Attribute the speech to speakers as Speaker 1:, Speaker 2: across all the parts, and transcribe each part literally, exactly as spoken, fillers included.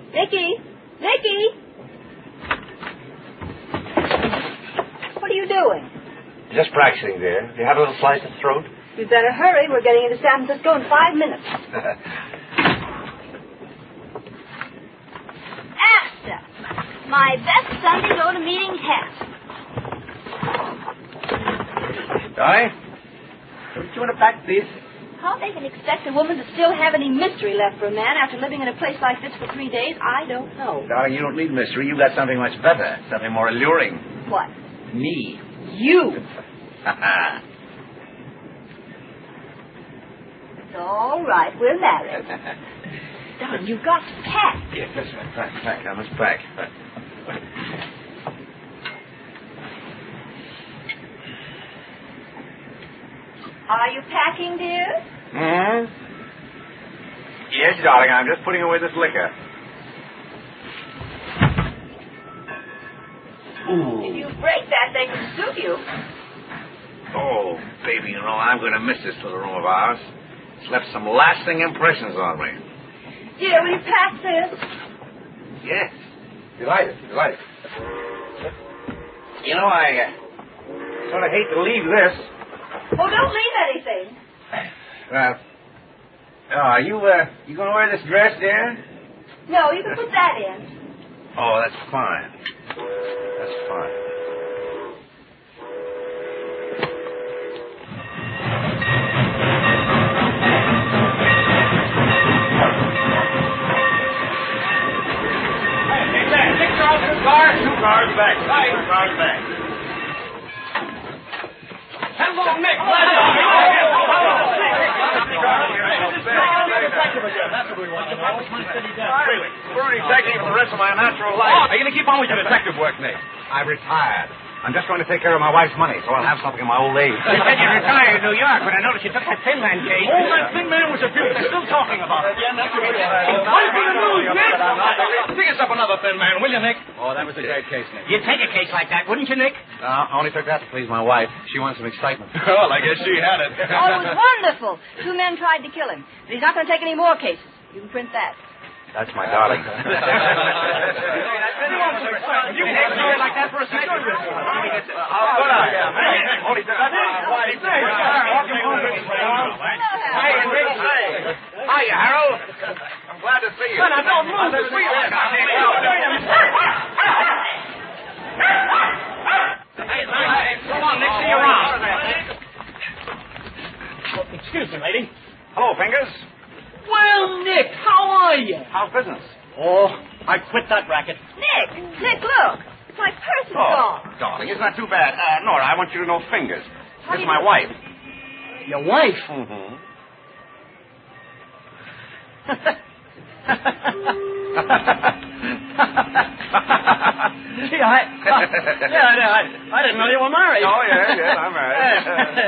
Speaker 1: Nicky! Nicky! What are you doing?
Speaker 2: Just practicing, dear. Do you have a little slice of throat?
Speaker 1: You'd better hurry. We're getting into San Francisco in five minutes. Asta, my best Sunday go-to-meeting hat.
Speaker 2: Darling, don't you want to pack these?
Speaker 1: How they can expect a woman to still have any mystery left for a man after living in a place like this for three days, I don't know.
Speaker 2: Darling, you don't need mystery. You got something much better, something more alluring.
Speaker 1: What?
Speaker 2: Me.
Speaker 1: You. It's all right. We're married. Darling, you've got to pack.
Speaker 2: Yes, that's right. Pack, pack. I must pack. pack.
Speaker 1: Are you packing, dear?
Speaker 2: Hmm? Yes, darling. I'm just putting away this liquor. Ooh.
Speaker 1: If you break that, they can sue you.
Speaker 2: Oh, baby, you know, I'm going to miss this little room of ours. It's left some lasting impressions on me.
Speaker 1: Dear, will you pack this?
Speaker 2: Yes. Delighted, delighted. You know, I uh, sort of hate to leave this.
Speaker 1: Oh, don't leave anything.
Speaker 2: Well, oh, are you, uh, you going to wear this dress, dear?
Speaker 1: No, you can put that in.
Speaker 2: Oh, that's fine. That's fine. Cars, two cars back. Two cars back.
Speaker 3: Hello, Nick. That's what we want to know.
Speaker 2: Really, we're executive for the rest of my natural life.
Speaker 3: Are you going to keep on with your detective work, Nick?
Speaker 2: I retired. I'm just going to take care of my wife's money, so I'll have something in my old age.
Speaker 3: You said you retired in New York, but I noticed you took that Thin Man case. Oh, that Thin Man was a few. They're still talking about it. Yeah, that's right. Wait for the news, Nick! Dig us up another Thin Man, will you, Nick? Oh, that was a great case, Nick. You'd take a case like that, wouldn't you, Nick?
Speaker 2: No, I only took that to please my wife. She wants some excitement.
Speaker 3: Well, I guess she had it.
Speaker 1: Oh, it was wonderful. Two men tried to kill him. But he's not going to take any more cases. You can print that.
Speaker 2: That's my darling.
Speaker 3: You take a story like that for a second?
Speaker 2: Oh, good on. Only Hey, Nick. Hiya, Harold. I'm glad to see you.
Speaker 3: No, no, don't move. Just wheel it. Hey, come on, Nick, see you around. Excuse me, lady.
Speaker 2: Hello, Fingers.
Speaker 3: Well, Nick, how are you?
Speaker 2: How's business?
Speaker 3: Oh, I quit that racket.
Speaker 1: Nick, Nick, look. My purse is
Speaker 2: Oh,
Speaker 1: gone.
Speaker 2: darling, isn't that too bad? Uh, Nora, I want you to know Fingers.
Speaker 1: How
Speaker 2: This
Speaker 1: do
Speaker 2: is
Speaker 1: you
Speaker 2: my
Speaker 1: know?
Speaker 2: wife.
Speaker 3: Your wife?
Speaker 2: Mm-hmm.
Speaker 3: Gee, I, uh, yeah, I, I didn't know you were married.
Speaker 2: Oh, yeah, yeah, I'm married.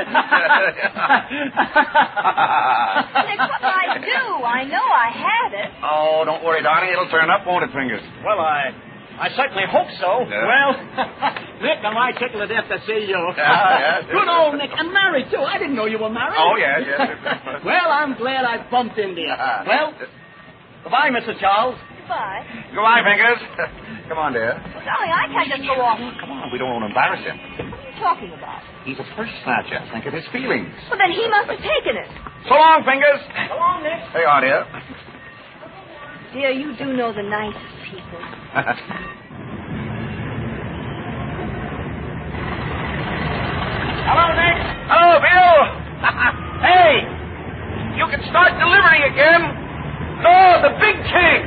Speaker 1: Nick, what did I do? I know I had it.
Speaker 2: Oh, don't worry, darling. It'll turn up, won't it, Fingers?
Speaker 3: Well, I I certainly hope so.
Speaker 2: Yeah.
Speaker 3: Well, Nick, am I tickled to death to see you.
Speaker 2: Yeah, yeah.
Speaker 3: Good old Nick. And married, too. I didn't know you were married.
Speaker 2: Oh, yes, yes.
Speaker 3: Well, I'm glad I bumped into you. Well, goodbye, Mister Charles.
Speaker 1: Goodbye.
Speaker 2: Goodbye, Fingers. Come on, dear.
Speaker 1: Well, darling, I can't just go off.
Speaker 2: Come on, we don't want to embarrass him.
Speaker 1: What are you talking about?
Speaker 2: He's a purse snatcher. Think of his feelings.
Speaker 1: Well, then he must have taken it.
Speaker 2: So long, Fingers.
Speaker 3: So long, Nick.
Speaker 2: There you are, dear.
Speaker 1: Dear, you do know the nicest people.
Speaker 2: Hello, Nick. Hello, Bill. Hey, you can start delivering again. No, the big tank.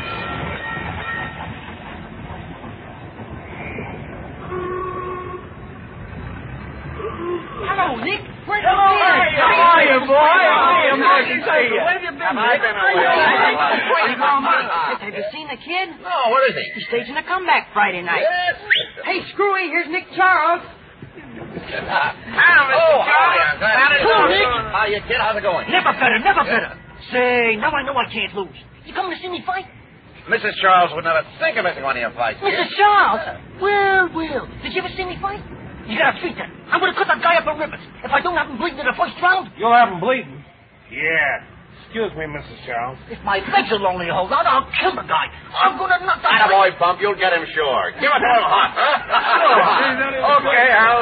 Speaker 3: Hello, Nick. Where's
Speaker 2: Hello,
Speaker 3: the
Speaker 2: how are you? How are you, boy?
Speaker 3: How
Speaker 2: I'm glad to see you.
Speaker 3: Where have you been,
Speaker 2: Have I
Speaker 3: Nick?
Speaker 2: been
Speaker 3: How
Speaker 2: away?
Speaker 3: you doing?
Speaker 4: Have you seen the kid?
Speaker 2: No, where is he?
Speaker 4: He's staging a comeback Friday night.
Speaker 2: Yes.
Speaker 4: Hey, Screwy, here's Nick Charles.
Speaker 2: Hello, Mister Charles. How did it go,
Speaker 3: Nick?
Speaker 2: How you, kid? How's it going?
Speaker 4: Never better, never better. Say, now I know I can't lose. You coming to see me fight?
Speaker 2: Missus Charles would never think of missing one of your fights.
Speaker 4: Missus Charles? Well, well. Did you ever see me fight? You gotta treat that. I'm gonna cut that guy up in ribbons. If I don't have him bleeding in the first round,
Speaker 3: You'll have him bleeding.
Speaker 5: Yeah. Excuse me, Missus Charles.
Speaker 4: if my legs will only hold out, I'll kill the guy. I'm gonna knock
Speaker 2: Yeah, boy, Bump, you'll get him sure. Give us a little hot, huh? Okay, Al.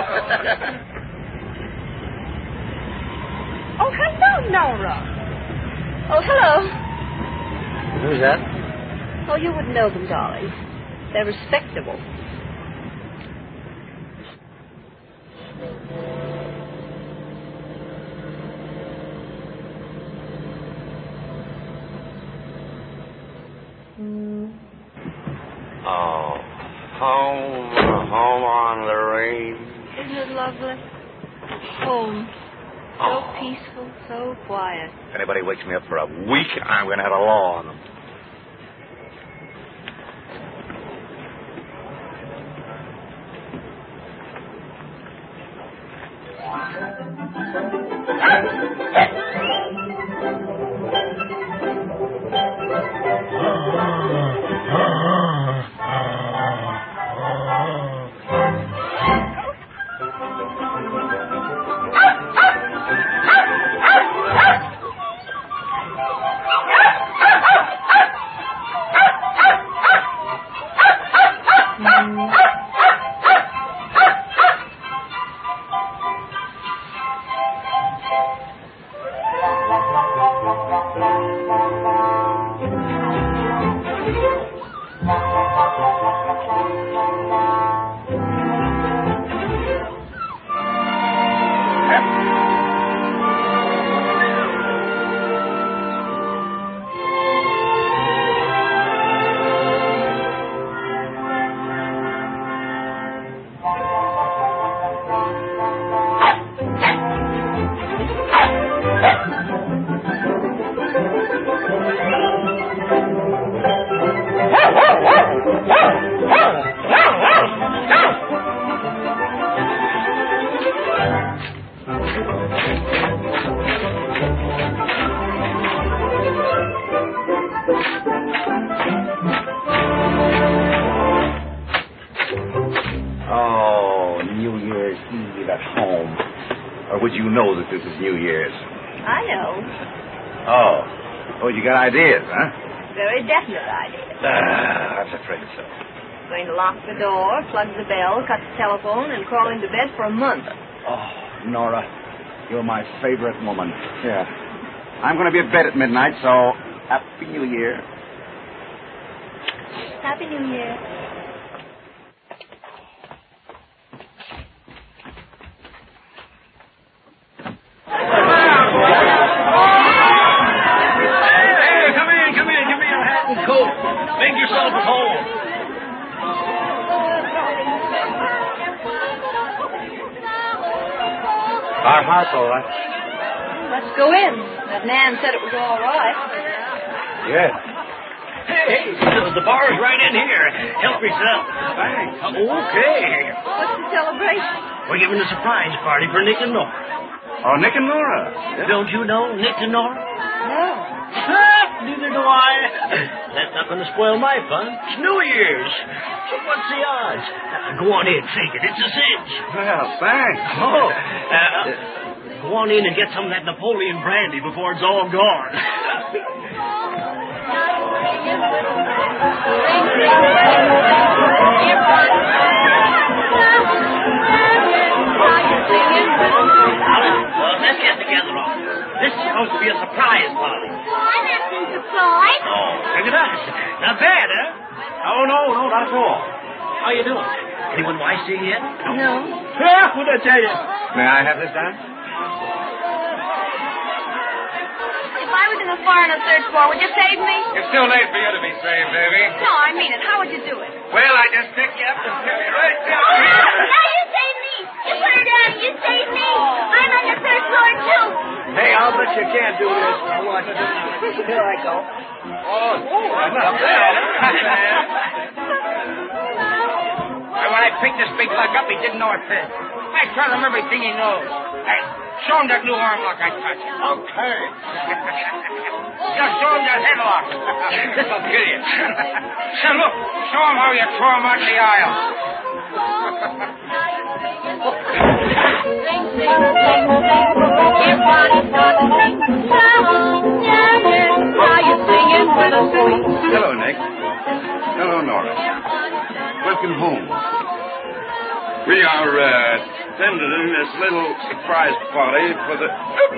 Speaker 1: Oh, hello, Nora. Oh, hello.
Speaker 2: Who's that?
Speaker 1: Oh, you wouldn't know them, darling. They're respectable.
Speaker 2: Oh, home, home on the range.
Speaker 1: Isn't it lovely? Home. So
Speaker 2: Oh.
Speaker 1: peaceful, so quiet.
Speaker 2: If anybody wakes me up for a week, I'm going to have a law on them. Oh, New Year's Eve at home. Or would you know that this is New Year's?
Speaker 1: I know.
Speaker 2: Oh. Oh, you got ideas, huh?
Speaker 1: Very definite idea.
Speaker 2: Ah, I was afraid so.
Speaker 1: Going to lock the door, plug the bell, cut the telephone, and crawl into bed for a month.
Speaker 2: Oh, Nora, you're my favorite woman. Yeah. I'm going to be at bed at midnight, so Happy New Year.
Speaker 1: Happy New Year.
Speaker 3: Hey, come in, come in. Give me your hat and coat. Make yourself at home.
Speaker 2: Our house, all right.
Speaker 1: Let's go in. That man said it was all right.
Speaker 2: Yeah.
Speaker 3: Hey, the bar's right in here. Help yourself.
Speaker 2: Thanks.
Speaker 3: Okay.
Speaker 1: What's the celebration?
Speaker 3: We're giving a surprise party for Nick and Nora.
Speaker 2: Oh, Nick and Nora.
Speaker 3: Don't you know Nick and Nora?
Speaker 1: No.
Speaker 3: Neither do I. That's not going to spoil my fun. It's New Year's. So what's the odds? Uh, go on in, take it. It's a cinch.
Speaker 2: Well, thanks.
Speaker 3: Oh, uh, go on in and get some of that Napoleon brandy before it's all gone. Well, let's get together on this. This is supposed to be a surprise party.
Speaker 5: I'm asking surprise.
Speaker 3: Oh, look at us. Not bad, huh? Oh, no, no, not at all. How you doing? Anyone wise to you yet?
Speaker 1: No.
Speaker 3: Yeah, what'd I tell you?
Speaker 2: May I have this done?
Speaker 5: If I was in a fire on the third floor, would you save me?
Speaker 2: It's too late for you to be saved, baby.
Speaker 5: No, I mean it. How would you do it?
Speaker 2: Well, I just pick you up and pick you right
Speaker 5: Oh,
Speaker 2: down.
Speaker 5: now you save me. You put her down. You save me. I'm on the third floor, too.
Speaker 3: Hey, I'll bet you can't do this. Now watch it. Here I go.
Speaker 2: Oh, not bad. Not bad. When I picked this big lug up, he didn't know it fit. I tell him everything he knows. Hey, show him that new arm lock I touched. Okay. Just show him that headlock. This'll kill you. Now look, show him how you throw him out the aisle.
Speaker 5: Sing, sing, sing, sing. Everybody's got to sing. Come on, yeah, yeah. Now you're singing with a swing.
Speaker 2: Hello, Nick. Uh,
Speaker 6: Hello, Nora. Welcome home. We are uh, attending this little surprise party for the...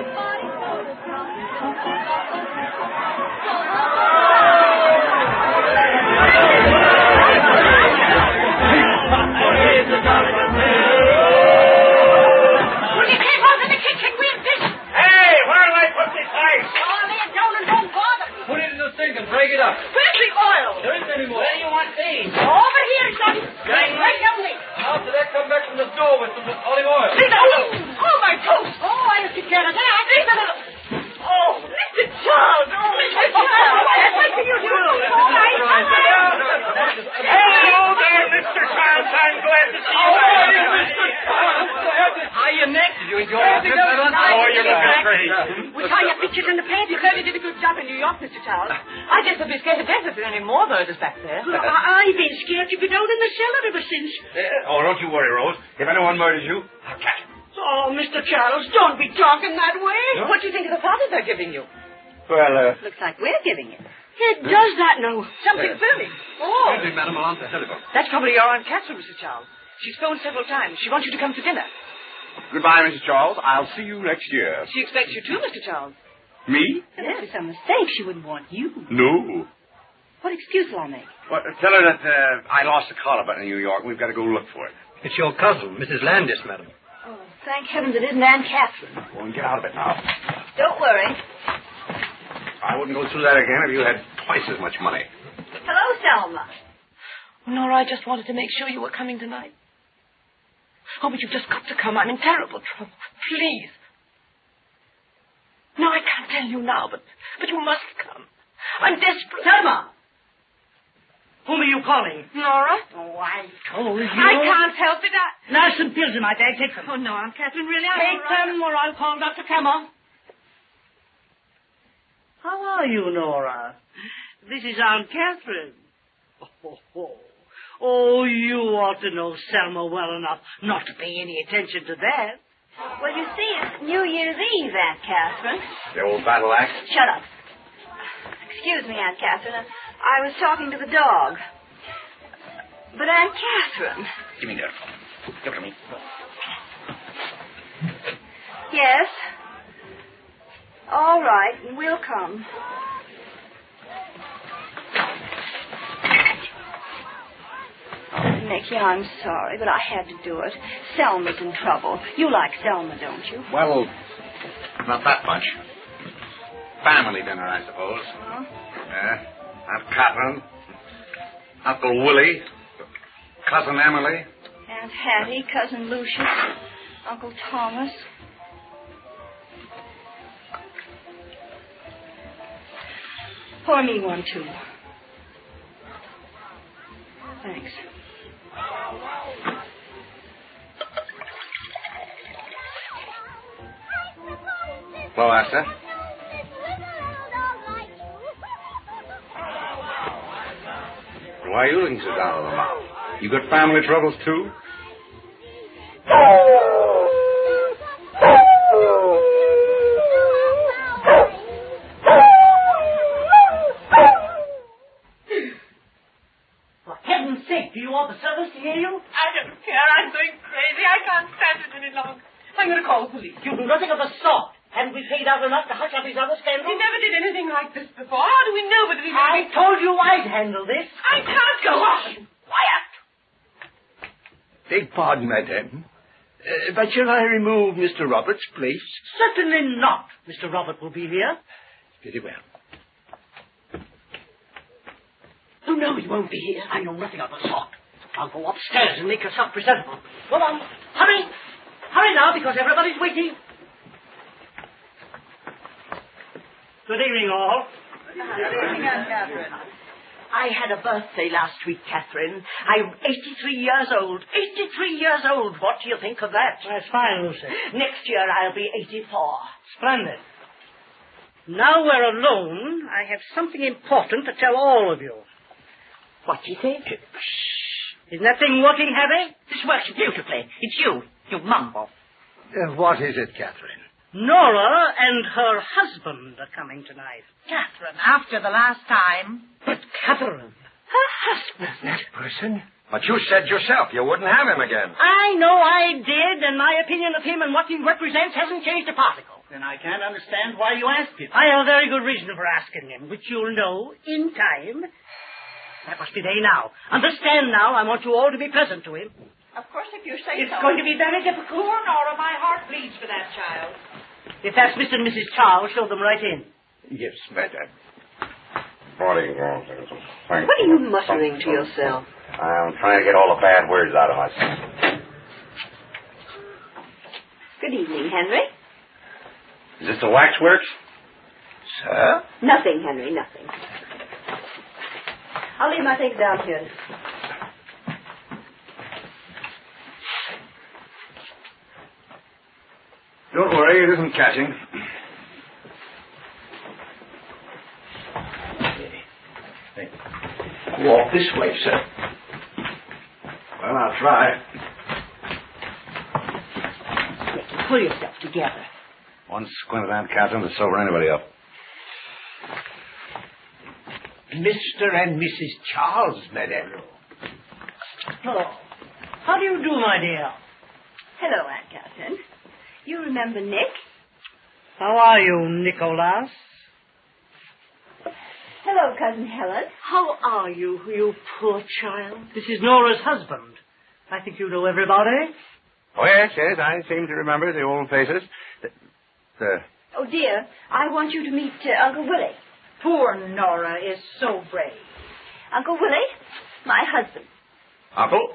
Speaker 3: Break it up.
Speaker 5: Where's the oil?
Speaker 3: There isn't any more. Where do you want these?
Speaker 5: Over here, son. Right down there.
Speaker 3: After that, come back from the store with some olive oil.
Speaker 5: Please, oh, oh, my toast. Oh, I have to get it. Oh, Mister Charles. Oh, Mister Charles. What do you do? All right.
Speaker 2: Hello there, Mister Charles. I'm glad to see you.
Speaker 3: Oh, Mister Charles. How are your neck? Did you enjoy it?
Speaker 2: Oh, you're looking great.
Speaker 5: We saw your pictures in the paper. You clearly did a good job in New York, Mister Charles.
Speaker 4: I guess I'd be scared to death if there are any more murders back there.
Speaker 5: I, I've been scared to get out in the cellar ever since.
Speaker 6: Uh, oh, don't you worry, Rose. If anyone murders you, I'll catch him.
Speaker 5: Oh, Mister Charles, don't be talking that way.
Speaker 6: No?
Speaker 4: What do you think of the party they're giving you?
Speaker 6: Well, uh...
Speaker 1: Looks like we're giving it.
Speaker 5: It does that now.
Speaker 4: Something
Speaker 6: Yes.
Speaker 4: filming. Oh.
Speaker 3: Excuse me, madam, I'll answer the telephone.
Speaker 4: That's probably your Aunt Catherine, Mister Charles. She's phoned several times. She wants you to come to dinner.
Speaker 6: Goodbye, Missus Charles. I'll see you next year.
Speaker 4: She expects you too, Mister Charles.
Speaker 6: Me?
Speaker 1: There must be some mistake. She wouldn't want you.
Speaker 6: No.
Speaker 1: What excuse will I make?
Speaker 6: Well, tell her that uh, I lost a collar button in New York. We've got to go look for it.
Speaker 3: It's your cousin, Missus Landis, madam.
Speaker 1: Oh, thank heavens it isn't Aunt Catherine.
Speaker 6: Go and get out of it now.
Speaker 1: Don't worry.
Speaker 6: I wouldn't go through that again if you had twice as much money.
Speaker 1: Hello, Selma.
Speaker 4: Nora, I just wanted to make sure you were coming tonight. Oh, but you've just got to come. I'm in terrible trouble. Please. No, I can't tell you now, but, but you must come. I'm desperate.
Speaker 5: Selma. Whom are you calling?
Speaker 4: Nora?
Speaker 5: Oh, I told you.
Speaker 4: I can't help it. I...
Speaker 5: There's some pills in my bag. Take them.
Speaker 4: Oh, no, Aunt Catherine, really, I'm
Speaker 5: Take
Speaker 4: all right.
Speaker 5: them or I'll call Doctor Cammer. How are you, Nora? This is Aunt Catherine. Oh, oh, oh, you ought to know Selma well enough not to pay any attention to that.
Speaker 1: Well, you see, it's New Year's Eve, Aunt Catherine.
Speaker 6: The old battle axe?
Speaker 1: Shut up. Excuse me, Aunt Catherine. I was talking to the dog. But Aunt Catherine...
Speaker 6: Give me that. Give it to me.
Speaker 1: Yes? All right, we'll come. Oh, Nicky, I'm sorry, but I had to do it. Selma's in trouble. You like Selma, don't you?
Speaker 6: Well, not that much. Family dinner, I suppose.
Speaker 1: Huh?
Speaker 6: Yeah. Aunt Catherine, Uncle Willie, Cousin Emily.
Speaker 1: Aunt Hattie, Cousin Lucius, Uncle Thomas. Pour me one, too. Thanks.
Speaker 6: Hello, Asta. Why are you looking so down on the mouth? You got family troubles, too?
Speaker 5: For heaven's sake, do you want the servants to hear you?
Speaker 4: I don't care. I'm going crazy. I can't stand it any longer. I'm going to call the police.
Speaker 5: You do nothing of the sort. Haven't we paid out enough to hush up his other
Speaker 4: He
Speaker 5: scandals?
Speaker 4: never did anything like this before. How do we know whether he...
Speaker 5: I told you I'd handle this.
Speaker 4: I can't go on. Quiet.
Speaker 7: Beg pardon, madame. Uh, but shall I remove Mister Roberts' place?
Speaker 5: Certainly not. Mister Robert will be here.
Speaker 7: Very well.
Speaker 5: Oh, no, he won't be here. I know nothing of the sort. I'll go upstairs and make yourself presentable. Go on. Hurry. Hurry now, because everybody's waiting. Good evening, all. I had a birthday last week, Catherine. I'm eighty-three years old. eighty-three years old. What do you think of that? That's fine, Lucy. Next year I'll be eighty-four. Splendid. Now we're alone, I have something important to tell all of you. What do you think? Isn't that thing working, Harry? This works beautifully. It's you. You mumble.
Speaker 7: Uh, what is it, Catherine?
Speaker 5: Nora and her husband are coming tonight.
Speaker 8: Catherine, after the last time.
Speaker 5: But, Catherine, Her husband.
Speaker 7: That person? But you said yourself you wouldn't have him again.
Speaker 5: I know I did, and my opinion of him and what he represents hasn't changed a particle.
Speaker 4: Then I can't understand why you asked him.
Speaker 5: I have a very good reason for asking him, which you'll know in time. That must be day now. Understand now, I want you all to be present to him.
Speaker 1: Of course, if you say
Speaker 5: It's
Speaker 1: so.
Speaker 5: going to be very difficult.
Speaker 1: Poor Nora, my heart bleeds for that child.
Speaker 5: If that's Mister and Missus Charles, show them right in.
Speaker 7: Yes, madam.
Speaker 6: Morning, Walter. Thank
Speaker 1: What are you muttering to yourself?
Speaker 6: I'm trying to get all the bad words out of myself.
Speaker 1: Good evening, Henry.
Speaker 6: Is this the waxworks?
Speaker 7: Sir?
Speaker 1: Nothing, Henry, nothing. I'll leave my things down here.
Speaker 7: Don't worry, it isn't catching. Walk this way, sir. Well, I'll try.
Speaker 5: Pull yourself together.
Speaker 7: One squint at Aunt Catherine to sober anybody up. Mister and Missus Charles, madame.
Speaker 5: Hello. How do you do, my dear?
Speaker 1: Hello, Aunt Catherine. You remember Nick?
Speaker 5: How are you, Nicholas?
Speaker 1: Hello, Cousin Helen.
Speaker 5: How are you, you poor child? This is Nora's husband. I think you know everybody.
Speaker 7: Oh, yes, yes, I seem to remember the old faces. The, the...
Speaker 1: Oh, dear, I want you to meet uh, Uncle Willie. Poor Nora is so brave. Uncle Willie, my husband.
Speaker 7: Uncle?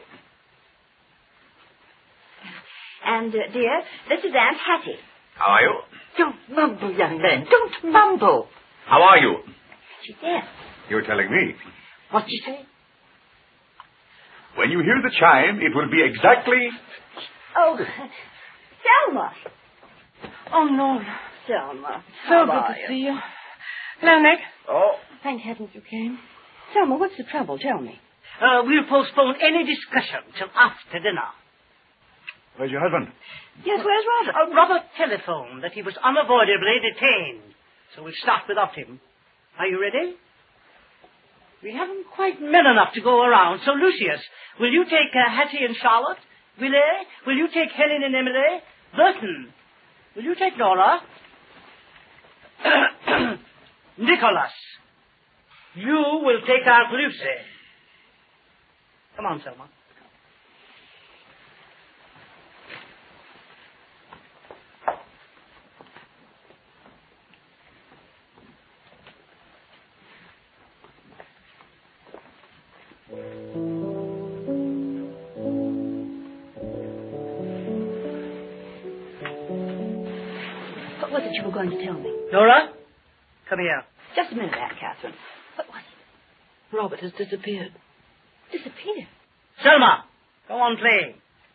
Speaker 1: And, uh, dear, this is Aunt Hattie.
Speaker 7: How are you?
Speaker 5: Don't mumble, young man. Don't mumble.
Speaker 7: How are you?
Speaker 1: She's dead.
Speaker 7: You're telling me.
Speaker 5: What'd you say?
Speaker 7: When you hear the chime, it will be exactly...
Speaker 1: Oh, Selma.
Speaker 5: Oh, Nora.
Speaker 1: Selma.
Speaker 5: So
Speaker 1: how
Speaker 5: good
Speaker 1: are
Speaker 5: to
Speaker 1: you?
Speaker 5: see you. Hello, Nick.
Speaker 7: Oh.
Speaker 5: Thank heavens you came.
Speaker 1: Selma, what's the trouble? Tell me.
Speaker 5: Uh, we'll postpone any discussion till after dinner.
Speaker 7: Where's your husband?
Speaker 1: Yes, where's Robert?
Speaker 5: Uh, Robert telephoned that he was unavoidably detained, so we'll start without him. Are you ready? We haven't quite men enough to go around, so Lucius, will you take uh, Hattie and Charlotte? Willie, will you take Helen and Emily? Burton, will you take Nora? Nicholas, you will take Aunt Lucy. Come on, Selma.
Speaker 1: What was it you were going to tell me?
Speaker 5: Nora, come here.
Speaker 1: Just a minute, Aunt Catherine. What was it?
Speaker 5: Robert has disappeared.
Speaker 1: Disappeared.
Speaker 5: Selma, go on playing.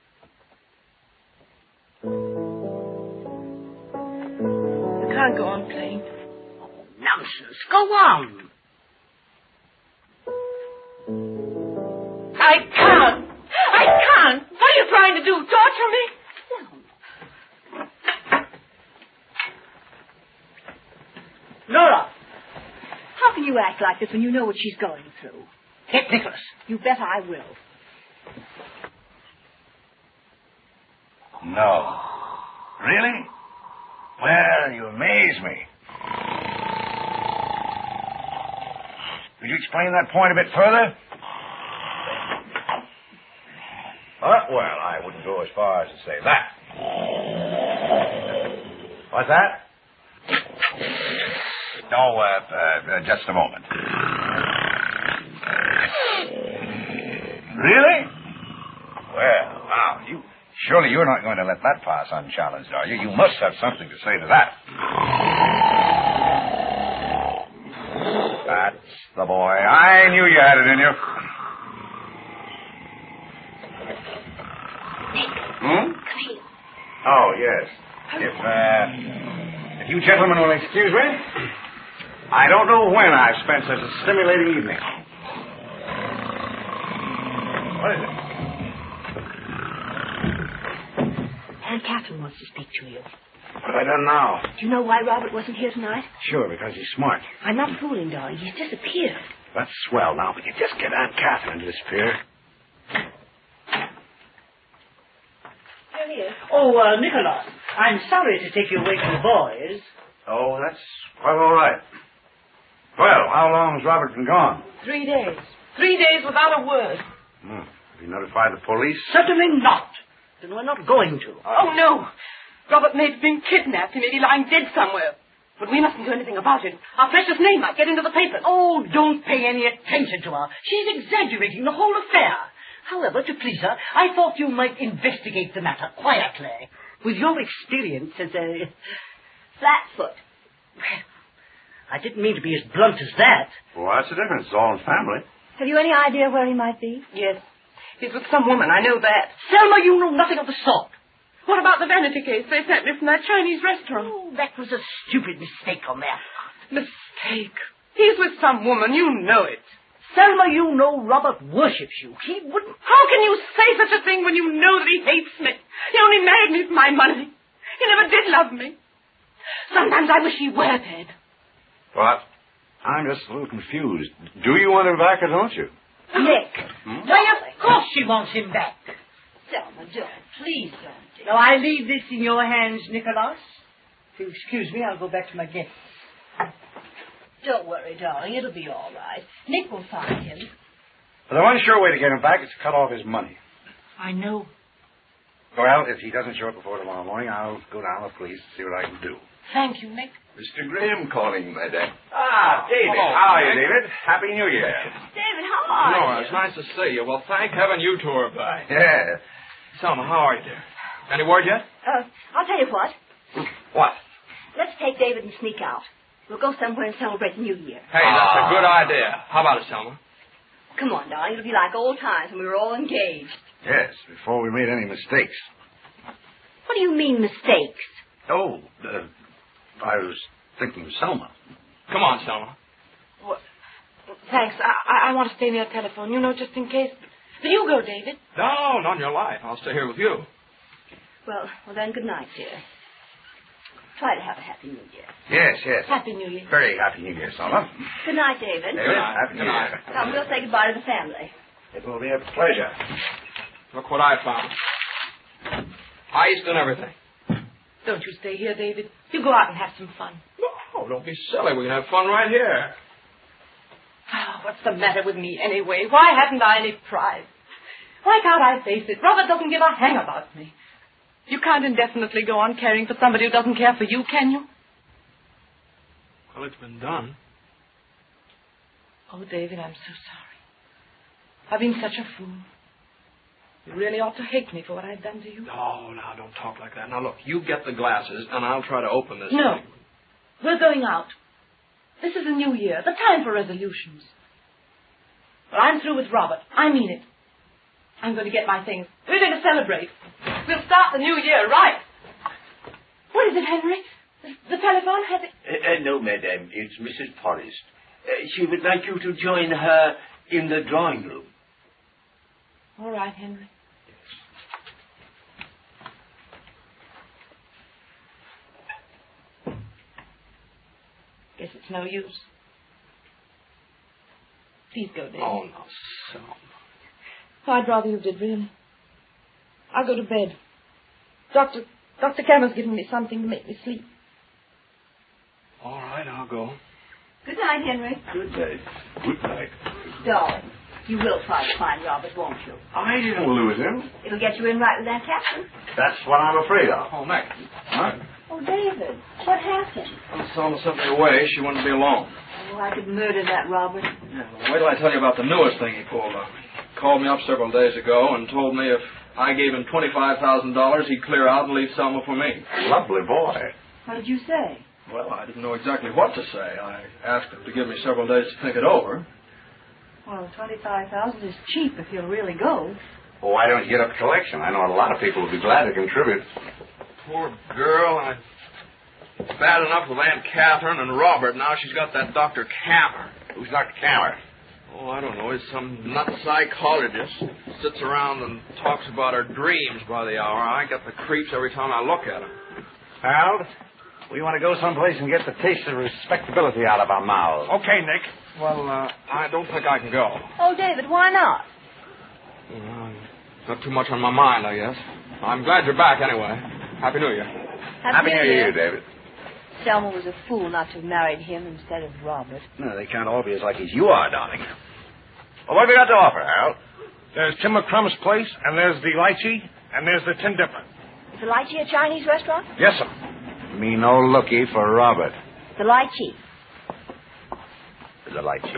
Speaker 1: You can't go on playing.
Speaker 5: Oh, nonsense. Go on.
Speaker 1: I can't. I can't. What are you trying to do? Torture me?
Speaker 5: Nora.
Speaker 1: How can you act like this when you know what she's going through?
Speaker 5: Get Nicholas.
Speaker 1: You bet I will.
Speaker 7: No. Really? Well, you amaze me. Could you explain that point a bit further? Uh, well, I wouldn't go as far as to say that. What's that? No, uh, uh, just a moment. Really? Well, now, you surely you're not going to let that pass unchallenged, are you? You must have something to say to that. That's the boy. I knew you had it in you. Hmm?
Speaker 1: Come here.
Speaker 7: Oh, yes. If, uh, if you gentlemen will excuse me, I don't know when I've spent such a stimulating evening. What is it?
Speaker 1: Aunt Catherine wants to speak to you.
Speaker 7: What have I done now?
Speaker 1: Do you know why Robert wasn't here tonight?
Speaker 7: Sure, because he's smart.
Speaker 1: I'm not fooling, darling. He's disappeared.
Speaker 7: That's swell. Now, we can just get Aunt Catherine to disappear.
Speaker 5: There he is. Oh, uh, Nicholas, I'm sorry to take you away from the boys.
Speaker 7: Oh, that's quite all right. Well, how long has Robert been gone?
Speaker 8: Three days. Three days without a word.
Speaker 7: Hmm. Have you notified the police?
Speaker 5: Certainly not. Then we're not going to.
Speaker 8: Oh, no. Robert may have been kidnapped. He may be lying dead somewhere. But we mustn't do anything about it. Our precious name might get into the papers.
Speaker 5: Oh, don't pay any attention to her. She's exaggerating the whole affair. However, to please her, I thought you might investigate the matter quietly. With your experience as a
Speaker 1: Flatfoot.
Speaker 5: Well, I didn't mean to be as blunt as that.
Speaker 7: Well, that's the difference. It's all in family.
Speaker 1: Have you any idea where he might be?
Speaker 8: Yes. He's with some woman. I know that.
Speaker 5: Selma, you know nothing of the sort.
Speaker 8: What about the vanity case they sent me from that Chinese restaurant?
Speaker 5: Oh, that was a stupid mistake on their part.
Speaker 8: Mistake. He's with some woman. You know it.
Speaker 5: Selma, you know Robert worships you. He wouldn't...
Speaker 8: How can you say such a thing when you know that he hates me? He only married me for my money. He never did love me. Sometimes I wish he were dead.
Speaker 7: What? I'm just a little confused. Do you want him back or don't you?
Speaker 1: Nick.
Speaker 5: Hmm? Why, of course she wants him back.
Speaker 1: Selma, don't. Please don't. Dear.
Speaker 5: Now, I leave this in your hands, Nicholas. If you excuse me, I'll go back to my guests.
Speaker 1: Don't worry, darling. It'll be all right. Nick will find him.
Speaker 7: Well, the one sure way to get him back is to cut off his money.
Speaker 5: I know.
Speaker 7: Well, if he doesn't show up before tomorrow morning, I'll go down to the police and see what I can do.
Speaker 5: Thank you, Nick.
Speaker 6: Mister Graham calling, madam.
Speaker 7: Ah, David.
Speaker 3: Hello,
Speaker 7: How are you,
Speaker 3: Nick.
Speaker 7: David? Happy New Year.
Speaker 1: David, how are
Speaker 3: No,
Speaker 1: you?
Speaker 3: it's nice to see you. Well, thank heaven you two are back.
Speaker 7: Yeah.
Speaker 3: Selma, how are you, dear? Any word yet?
Speaker 1: Uh, I'll tell you what.
Speaker 3: What?
Speaker 1: Let's take David and sneak out. We'll go somewhere and celebrate the New Year.
Speaker 3: Hey, that's a good idea. How about it, Selma?
Speaker 1: Come on, darling. It'll be like old times when we were all engaged.
Speaker 7: Yes, before we made any mistakes.
Speaker 1: What do you mean, mistakes?
Speaker 7: Oh, uh, I was thinking of Selma.
Speaker 3: Come on, Selma.
Speaker 8: What? Thanks. I, I, I want to stay near the telephone, you know, just in case. But you go, David.
Speaker 3: No, not in your life. I'll stay here with you.
Speaker 1: Well, well then, good night, dear. Try to have a happy New Year.
Speaker 7: Yes, yes.
Speaker 8: Happy New Year.
Speaker 7: Very happy New Year, Selma.
Speaker 1: Good night, David.
Speaker 7: David, happy New Year.
Speaker 1: Come, we'll say goodbye to the family.
Speaker 7: It will be a pleasure.
Speaker 3: Look what I found. Iced and everything.
Speaker 8: Don't you stay here, David. You go out and have some fun.
Speaker 3: Oh, don't be silly. We can have fun right here.
Speaker 8: Oh, what's the matter with me anyway? Why haven't I any pride? Why can't I face it? Robert doesn't give a hang about me. You can't indefinitely go on caring for somebody who doesn't care for you, can you?
Speaker 3: Well, it's been done.
Speaker 8: Oh, David, I'm so sorry. I've been such a fool. You really ought to hate me for what I've done to you.
Speaker 3: No, now, don't talk like that. Now, look, you get the glasses, and I'll try to open this
Speaker 8: No.
Speaker 3: thing.
Speaker 8: We're going out. This is a new year, the time for resolutions. But I'm through with Robert. I mean it. I'm going to get my things. We're going to celebrate. We'll start the new year right. What is it, Henry? The, the telephone has it...
Speaker 9: Uh, uh, no, madam. It's Missus Forrest. Uh, she would like you to join her in the drawing room.
Speaker 8: All right, Henry. Guess it's no use. Please go, David.
Speaker 3: Oh, no, so...
Speaker 8: Oh, I'd rather you did, really. I'll go to bed. Doctor, Doctor Cameron's given me something to make me sleep.
Speaker 3: All right, I'll go.
Speaker 1: Good night, Henry.
Speaker 9: Good night. Good night.
Speaker 1: Darling, you will try to find Robert, won't you?
Speaker 7: I didn't lose him.
Speaker 1: It'll get you in right with that captain.
Speaker 7: That's what I'm afraid of.
Speaker 3: Oh, Nick.
Speaker 7: Huh?
Speaker 1: Oh, David, what happened?
Speaker 3: Well, Selma sent me away. She wanted to be alone.
Speaker 1: Oh, I could murder that Robert.
Speaker 3: Yeah, well, wait till I tell you about the newest thing he pulled on me. He called me up several days ago and told me if I gave him twenty-five thousand dollars, he'd clear out and leave Selma for me.
Speaker 7: Lovely boy.
Speaker 1: What did you say?
Speaker 3: Well, I didn't know exactly what to say. I asked him to give me several days to think it over.
Speaker 1: Well, twenty-five thousand is cheap if you'll really go.
Speaker 7: Well, why don't you get up a collection? I know a lot of people would be glad to contribute.
Speaker 3: Poor girl. I... Bad enough with Aunt Catherine and Robert. Now she's got that Doctor Kammer.
Speaker 7: Who's Doctor Kammer?
Speaker 3: Oh, I don't know. He's some nut psychologist. Sits around and talks about her dreams by the hour. I get the creeps every time I look at him.
Speaker 7: Harold, we want to go someplace and get the taste of respectability out of our mouths.
Speaker 2: Okay, Nick.
Speaker 7: Well, uh, I don't think I can go.
Speaker 1: Oh, David, why not?
Speaker 7: Uh, not too much on my mind, I guess. I'm glad you're back anyway. Happy New Year.
Speaker 1: Happy,
Speaker 6: Happy New Year, David.
Speaker 1: Selma was a fool not to have married him instead of Robert.
Speaker 3: No, they can't all be as lucky as you are, darling. Well, what have you got to offer, Harold?
Speaker 7: There's Tim McCrum's place, and there's the lychee, and there's the Tin Dipper.
Speaker 1: Is the lychee a Chinese restaurant?
Speaker 7: Yes, sir.
Speaker 3: Me no looky for Robert.
Speaker 1: The lychee.
Speaker 3: The lychee.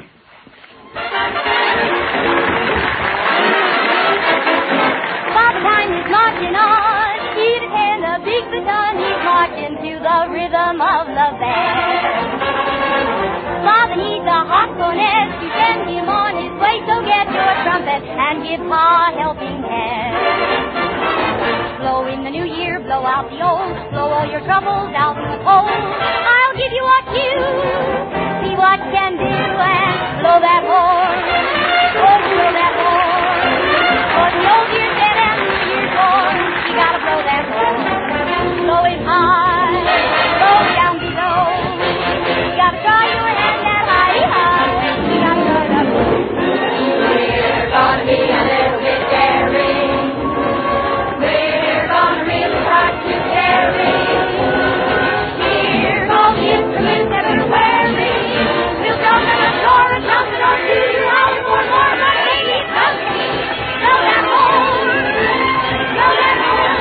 Speaker 10: Father Time is marching on. He's in a big baton. He's marching to the rhythm of the band. Father needs a hot cornet to send him on his way. So get your trumpet and give Pa a helping hand. Blow in the new year, blow out the old. Blow all your troubles out in the cold. I'll give you a cue. See what you can do and blow that horn. Oh, blow that horn. For the old year's dead and the new year's born. You gotta blow that horn. Blow it high, blow it down below. You gotta try your hand at high high. You gotta blow it up. We're gonna be a little bit daring. We're gonna really try to carry. Here all the instruments that we're wearing. We'll jump in a door, a trumpet or two. Holler for more, but baby, something. Blow that horn. Blow that horn.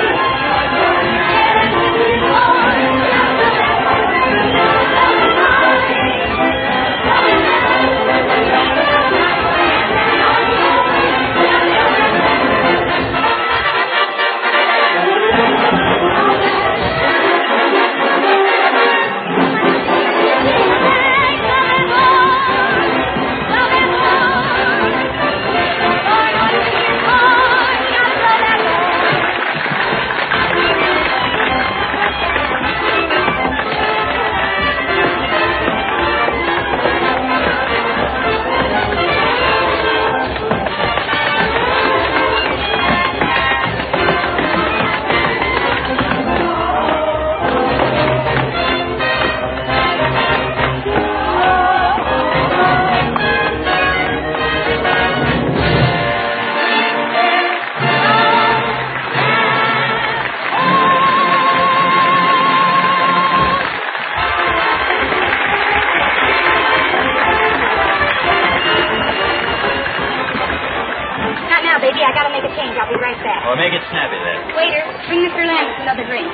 Speaker 3: Well, make it snappy then.
Speaker 10: Waiter, bring Mister Landis another drink.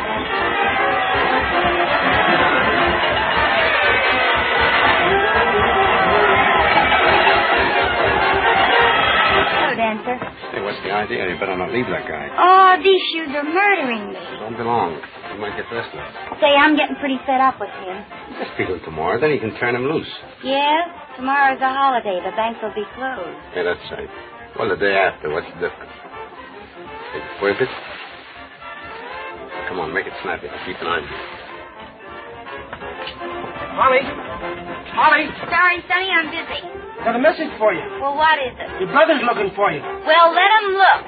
Speaker 10: Hello, Dancer.
Speaker 6: Hey, what's the idea? You better not leave that guy.
Speaker 10: Oh, these shoes are murdering me.
Speaker 6: Don't belong. You might get restless.
Speaker 10: Say, I'm getting pretty fed up with him.
Speaker 6: Just beat him tomorrow, then you can turn him loose.
Speaker 10: Yeah? Tomorrow's a holiday. The banks will be closed.
Speaker 6: Yeah, that's right. Well, the day after, what's the difference? It's worth it? Come on, make it snappy. I'll keep an eye on you.
Speaker 2: Holly? Holly?
Speaker 10: Sorry, Sonny, I'm busy.
Speaker 2: Got a message for you.
Speaker 10: Well, what is it?
Speaker 2: Your brother's looking for you.
Speaker 10: Well, let him look.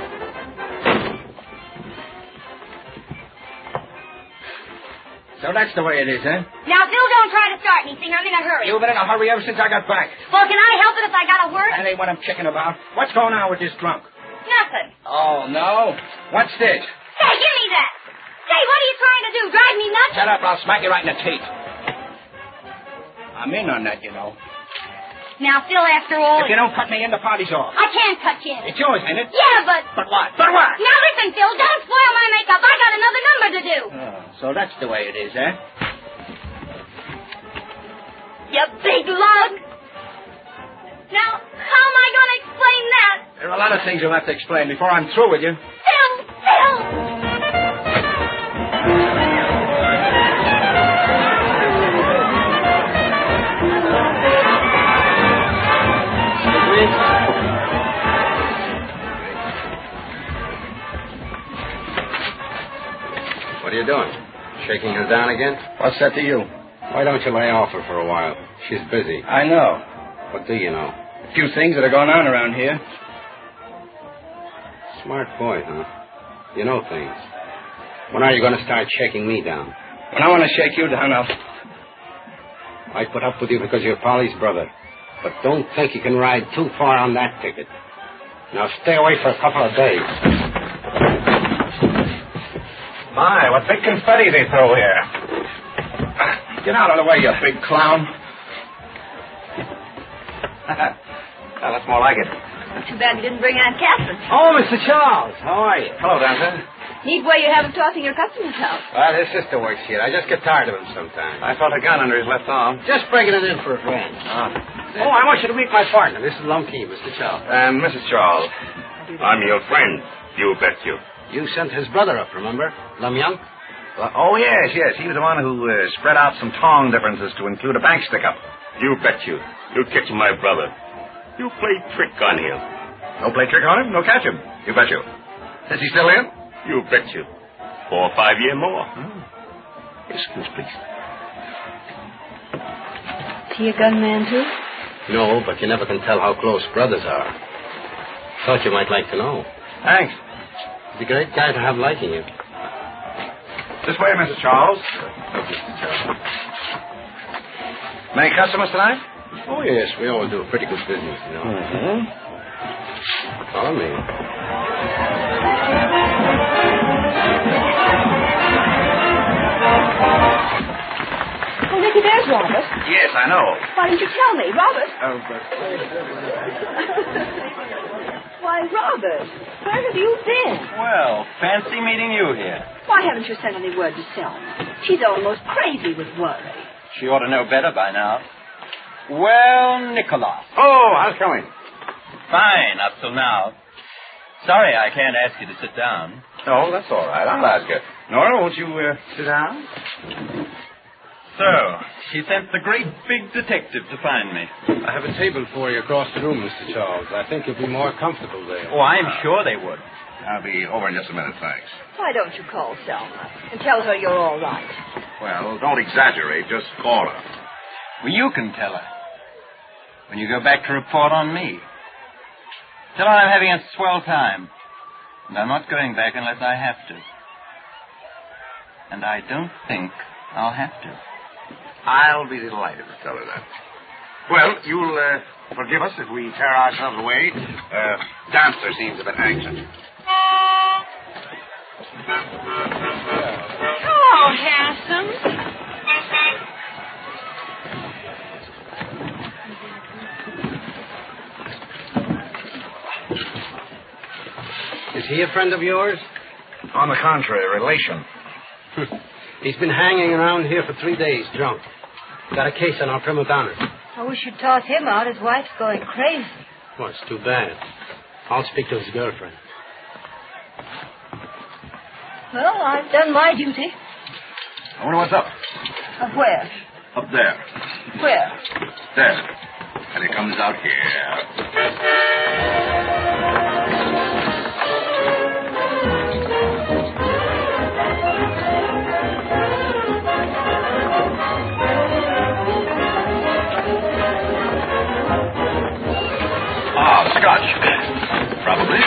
Speaker 2: So that's the way it is, eh?
Speaker 10: Now, Bill, don't try to start anything. I'm in a hurry.
Speaker 2: You've been in a hurry ever since I got back.
Speaker 10: Well, can I help it if I gotta work?
Speaker 2: That ain't what I'm checking about. What's going on with this drunk?
Speaker 10: Nothing.
Speaker 2: Oh, no? What's this?
Speaker 10: Say, give me that. Say, what are you trying to do? Drive me nuts?
Speaker 2: Shut up, I'll smack you right in the teeth. I'm in on that, you know.
Speaker 10: Now, Phil, after all...
Speaker 2: If you don't cut me in, the party's off.
Speaker 10: I can't cut you in.
Speaker 2: It's yours, ain't it?
Speaker 10: Yeah, but...
Speaker 2: But what? But what?
Speaker 10: Now, listen, Phil, don't spoil my makeup. I got another number to do.
Speaker 2: Oh, so that's the way it is, eh?
Speaker 10: You big lug. Now, how am I going to explain that?
Speaker 2: There are a lot of things you'll have to explain before I'm through with you.
Speaker 10: Phil! Phil!
Speaker 6: What are you doing? Shaking her down again?
Speaker 2: What's that to you?
Speaker 6: Why don't you lay off her for a while? She's busy.
Speaker 2: I know.
Speaker 6: What do you know?
Speaker 2: A few things that are going on around here.
Speaker 6: Smart boy, huh? You know things. When are you going to start shaking me down?
Speaker 2: When I want to shake you down, I'll...
Speaker 11: I put up with you because you're Polly's brother. But don't think you can ride too far on that ticket. Now stay away for a couple of days.
Speaker 7: My, what big confetti they throw here. Get out of the way, you big clown. Well, that's more like it.
Speaker 1: Too bad you didn't bring Aunt Catherine.
Speaker 11: Oh, Mister Charles, how are you?
Speaker 7: Hello, Dancer.
Speaker 1: Neat way you have him talking your customer's house.
Speaker 11: Well, his sister works here. I just get tired of him sometimes.
Speaker 7: I felt a gun under his left arm.
Speaker 11: Just bringing it in for a friend.
Speaker 7: Oh.
Speaker 11: Oh, I want you to meet my partner, Missus Lumkey, Mister Charles.
Speaker 6: And Missus Charles, I'm your friend. You bet you.
Speaker 11: You sent his brother up, remember? Lum Young?
Speaker 7: Well, oh, yes, yes. He was the one who uh, spread out some tong differences to include a bank stick-up.
Speaker 6: You bet you. You catch my brother. You play trick on him.
Speaker 7: No play trick on him, no catch him. You bet you. Is he still in?
Speaker 6: You bet you. Four or five year more. Oh. Excuse, please.
Speaker 1: Is he a gunman, too?
Speaker 11: No, but you never can tell how close brothers are. Thought you might like to know.
Speaker 7: Thanks.
Speaker 11: He's a great guy to have liking you.
Speaker 7: This way, Missus Charles. Many customers tonight?
Speaker 11: Oh, yes. We always do a pretty good business, you know.
Speaker 7: Mm-hmm.
Speaker 11: Follow me.
Speaker 1: Oh, Nicky, there's Robert.
Speaker 7: Yes, I know.
Speaker 1: Why didn't you tell me? Robert?
Speaker 7: Oh, but...
Speaker 1: Why, Robert, where have you been?
Speaker 3: Well, fancy meeting you here.
Speaker 1: Why haven't you sent any word to Selma? She's almost crazy with worry.
Speaker 3: She ought to know better by now. Well, Nicholas.
Speaker 7: Oh, how's it going?
Speaker 3: Fine, up till now. Sorry I can't ask you to sit down.
Speaker 7: No, that's all right. I'll ask you. Nora, won't you uh, sit down?
Speaker 3: So, she sent the great big detective to find me.
Speaker 11: I have a table for you across the room, Mister Charles. I think you'll be more comfortable there.
Speaker 3: Oh, I'm sure they would.
Speaker 7: I'll be over in just a minute, thanks.
Speaker 1: Why don't you call Selma and tell her you're all right?
Speaker 7: Well, don't exaggerate. Just call her.
Speaker 3: Well, you can tell her. When you go back to report on me. Tell her I'm having a swell time. And I'm not going back unless I have to. And I don't think I'll have to.
Speaker 7: I'll be delighted to tell her that. Well, you'll uh, forgive us if we tear ourselves away. Uh, Dancer seems a bit anxious.
Speaker 1: Hello, handsome.
Speaker 11: Is he a friend of yours?
Speaker 7: On the contrary, relation.
Speaker 11: He's been hanging around here for three days, drunk. Got a case on our prima donna.
Speaker 1: I wish you'd toss him out. His wife's going crazy.
Speaker 11: Well, it's too bad. I'll speak to his girlfriend.
Speaker 1: Well, I've done my duty.
Speaker 7: I wonder what's up.
Speaker 1: Uh, where?
Speaker 6: Up there.
Speaker 1: Where?
Speaker 6: There. And he comes out here.
Speaker 7: Ah, scotch. Probably.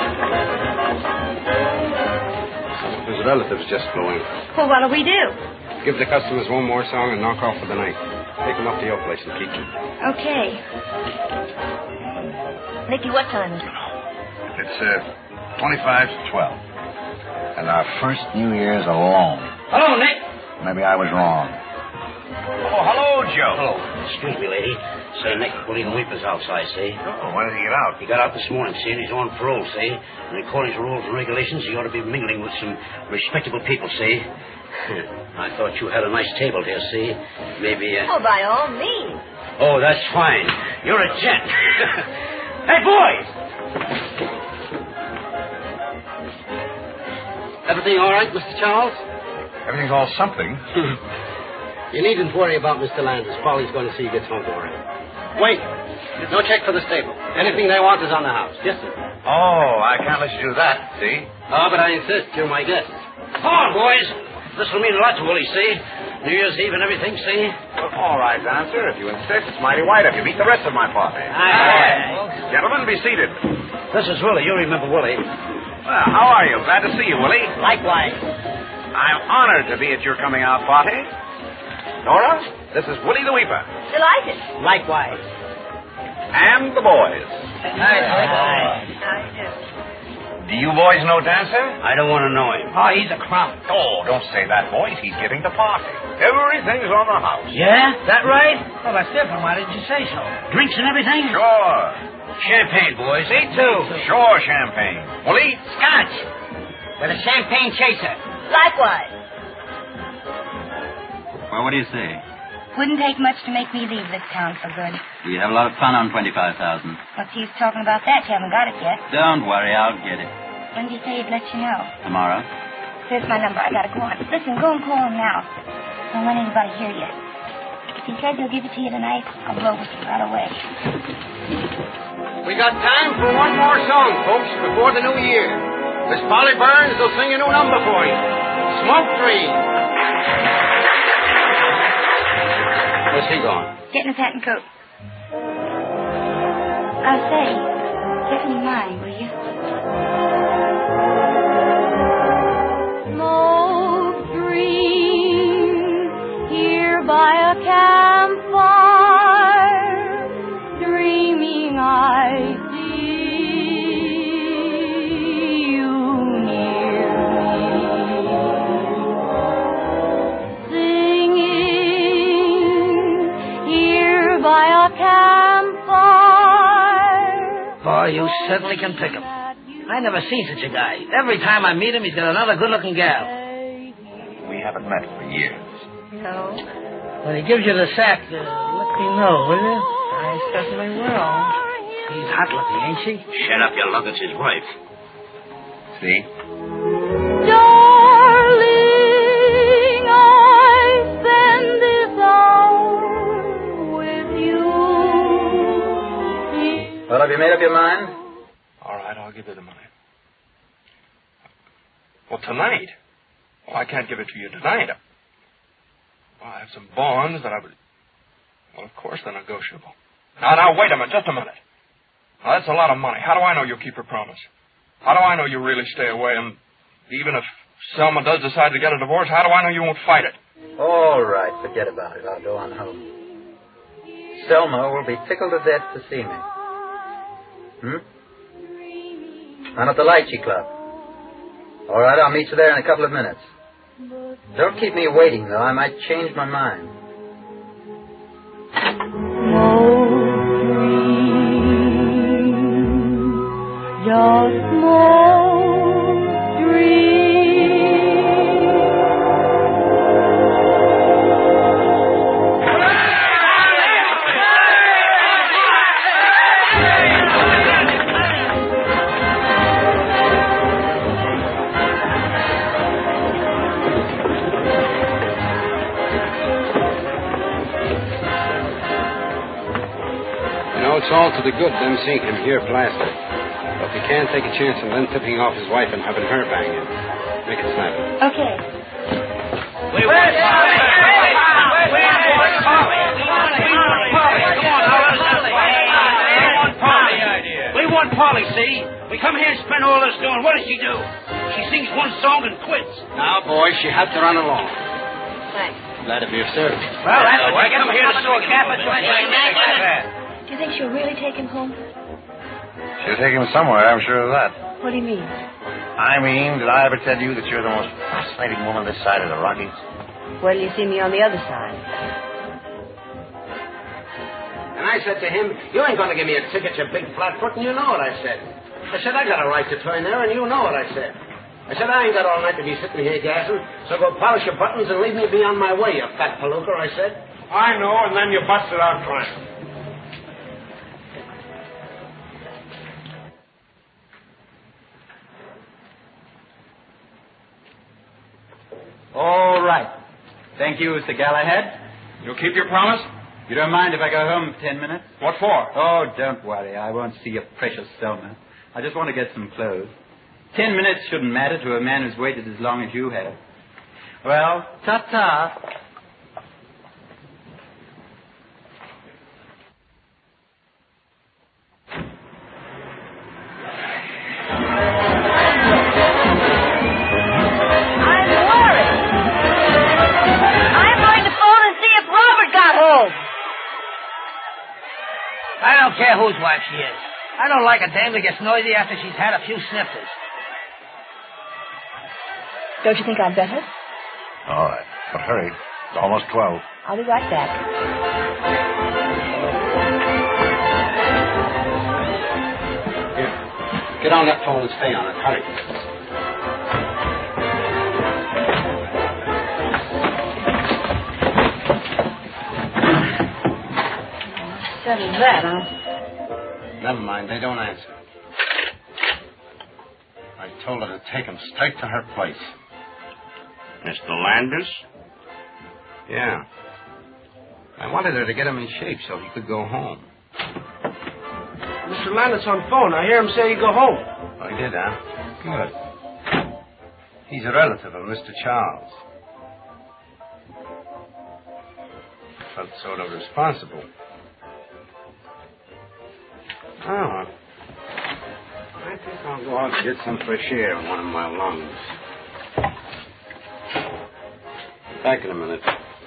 Speaker 11: His relatives just flew in.
Speaker 1: Well, what'll we do?
Speaker 11: Give the customers one more song and knock off for the night. Take them up to your place and keep them.
Speaker 1: Okay. Nicky, what time is it?
Speaker 7: It's uh, twenty-five to twelve. And our first New Year's alone.
Speaker 4: Hello, Nick.
Speaker 7: Maybe I was wrong.
Speaker 3: Oh, hello, Joe.
Speaker 4: Hello. Excuse me, lady. Say, Nick, William Weeper's outside, see?
Speaker 7: Oh, when did he get out?
Speaker 4: He got out this morning, see, and he's on parole, see? And according to rules and regulations, he ought to be mingling with some respectable people, see? I thought you had a nice table here, see? Maybe, uh...
Speaker 1: Oh, by all means.
Speaker 4: Oh, that's fine. You're a gent. Hey, boys!
Speaker 11: Everything all right, Mister Charles?
Speaker 7: Everything's all something.
Speaker 11: You needn't worry about Mister Landers. Polly's going to see he gets home all right. Wait. No check for the stable. Anything they want is on the house. Yes, sir.
Speaker 7: Oh, I can't let you do that, see?
Speaker 11: Oh, but I insist. You're my guest.
Speaker 4: Come on, boys. This will mean a lot to Willie, see? New Year's Eve and everything, see?
Speaker 7: Well, all right, Dancer. If you insist, it's mighty white of you. Meet the rest of my party.
Speaker 4: Aye.
Speaker 7: Gentlemen, be seated.
Speaker 4: This is Willie. You remember Willie.
Speaker 7: Well, how are you? Glad to see you, Willie.
Speaker 4: Likewise.
Speaker 7: I'm honored to be at your coming out party. Nora? This is Willie the Weeper.
Speaker 1: Delighted.
Speaker 5: Likewise.
Speaker 7: And the boys.
Speaker 5: Hi. Hi.
Speaker 1: How do you do?
Speaker 7: Do you boys know Dancer?
Speaker 4: I don't want to know him.
Speaker 5: Oh, he's a crumb.
Speaker 7: Oh, don't say that, boys. He's giving the party. Everything's on the house.
Speaker 5: Yeah? That right? Well, that's different. Why didn't you say so? Drinks and everything?
Speaker 7: Sure.
Speaker 4: Champagne, boys.
Speaker 5: Me too.
Speaker 7: Sure, champagne. Willie?
Speaker 5: Scotch. With a champagne chaser.
Speaker 1: Likewise.
Speaker 12: Well, what do you say?
Speaker 10: Wouldn't take much to make me leave this town for good.
Speaker 12: We have a lot of fun on twenty-five thousand.
Speaker 10: What's the use talking about that? You haven't got it yet.
Speaker 12: Don't worry, I'll get it.
Speaker 10: When did you say he'd let you know?
Speaker 12: Tomorrow.
Speaker 10: Here's my number. I gotta go on. Listen, go and call him now. Don't let anybody hear you. If he says he'll give it to you tonight, I'll blow with you right away.
Speaker 11: We got time for one more song, folks, before the new year. Miss Polly Burns will sing a new number for you. Smoke Dream. Where's he gone?
Speaker 10: Getting his hat and coat. I say, give me mine, will you?
Speaker 13: Smoke dream here by a campfire, dreaming I see you near me, singing here by a campfire.
Speaker 5: Boy, you certainly can pick him. I never seen such a guy. Every time I meet him, he's got another good-looking gal.
Speaker 7: We haven't met for years.
Speaker 1: No.
Speaker 5: When he gives you the sack, uh, let me know, will you? I certainly will. She's hot-looking, ain't she?
Speaker 4: Shut up, you lug. It's his wife.
Speaker 7: See?
Speaker 13: Darling, I spend this hour with you.
Speaker 12: Well, have you made up your mind?
Speaker 6: All right, I'll give you the money. Well, tonight? Oh, I can't give it to you tonight. Well, I have some bonds that I would... Well, of course, they're negotiable. Now, now, wait a minute, just a minute. Now, that's a lot of money. How do I know you'll keep your promise? How do I know you really stay away? And even if Selma does decide to get a divorce, how do I know you won't fight it?
Speaker 12: All right, forget about it. I'll go on home. Selma will be tickled to death to see me. Hmm? I'm at the Lychee Club. All right, I'll meet you there in a couple of minutes. Don't keep me waiting, though. I might change my mind.
Speaker 13: Just smoke dream.
Speaker 11: You know, it's all to the good, them seeing him here plastered. But we can't take a chance on them tipping off his wife and having her bang him. Make it snappy.
Speaker 10: Okay.
Speaker 2: We want Polly. We want Polly. Come on, now, Polly. We want Polly, see? We come here and spend all this doing. What does she do? She sings one song and quits.
Speaker 11: Now, boys, she had to run along.
Speaker 1: Thanks.
Speaker 11: Glad to be of service.
Speaker 2: Well, that's what we come here to do a cap at.
Speaker 1: Do you think she'll really take him home?
Speaker 7: She'll take him somewhere, I'm sure of that.
Speaker 1: What do you mean?
Speaker 7: I mean, did I ever tell you that you're the most fascinating woman this side of the Rockies?
Speaker 1: Wait till you see me on the other side.
Speaker 11: And I said to him, you ain't going to give me a ticket, you big flatfoot, and you know what I said. I said, I got a right to turn there, and you know what I said. I said, I ain't got all night to be sitting here gassing, so go polish your buttons and leave me be on my way, you fat palooka, I said.
Speaker 3: I know, and then you busted out trying.
Speaker 12: All right. Thank you, Mister Galahad.
Speaker 3: You'll keep your promise?
Speaker 12: You don't mind if I go home for ten minutes?
Speaker 3: What for?
Speaker 12: Oh, don't worry. I won't see your precious Selma. I just want to get some clothes. Ten minutes shouldn't matter to a man who's waited as long as you have. Well, ta-ta.
Speaker 1: I'm worried. I'm going to phone and see if Robert got
Speaker 2: care whose wife she is. I don't like a dame that gets noisy after she's had a few sniffles.
Speaker 1: Don't you think I'm better?
Speaker 7: All right. But hurry. It's almost twelve.
Speaker 1: I'll be right back.
Speaker 11: Here. Get on that pole and stay on it. Hurry.
Speaker 1: Settle that, huh?
Speaker 11: Never mind. They don't answer. I told her to take him straight to her place.
Speaker 7: Mister Landis?
Speaker 11: Yeah. I wanted her to get him in shape so he could go home.
Speaker 3: Mister Landis on phone. I hear him say he'd go home.
Speaker 11: I did, huh? Good. He's a relative of Mister Charles. Felt sort of responsible. Oh, well. I think I'll go out and get some fresh air in one of my lungs. Back in a minute.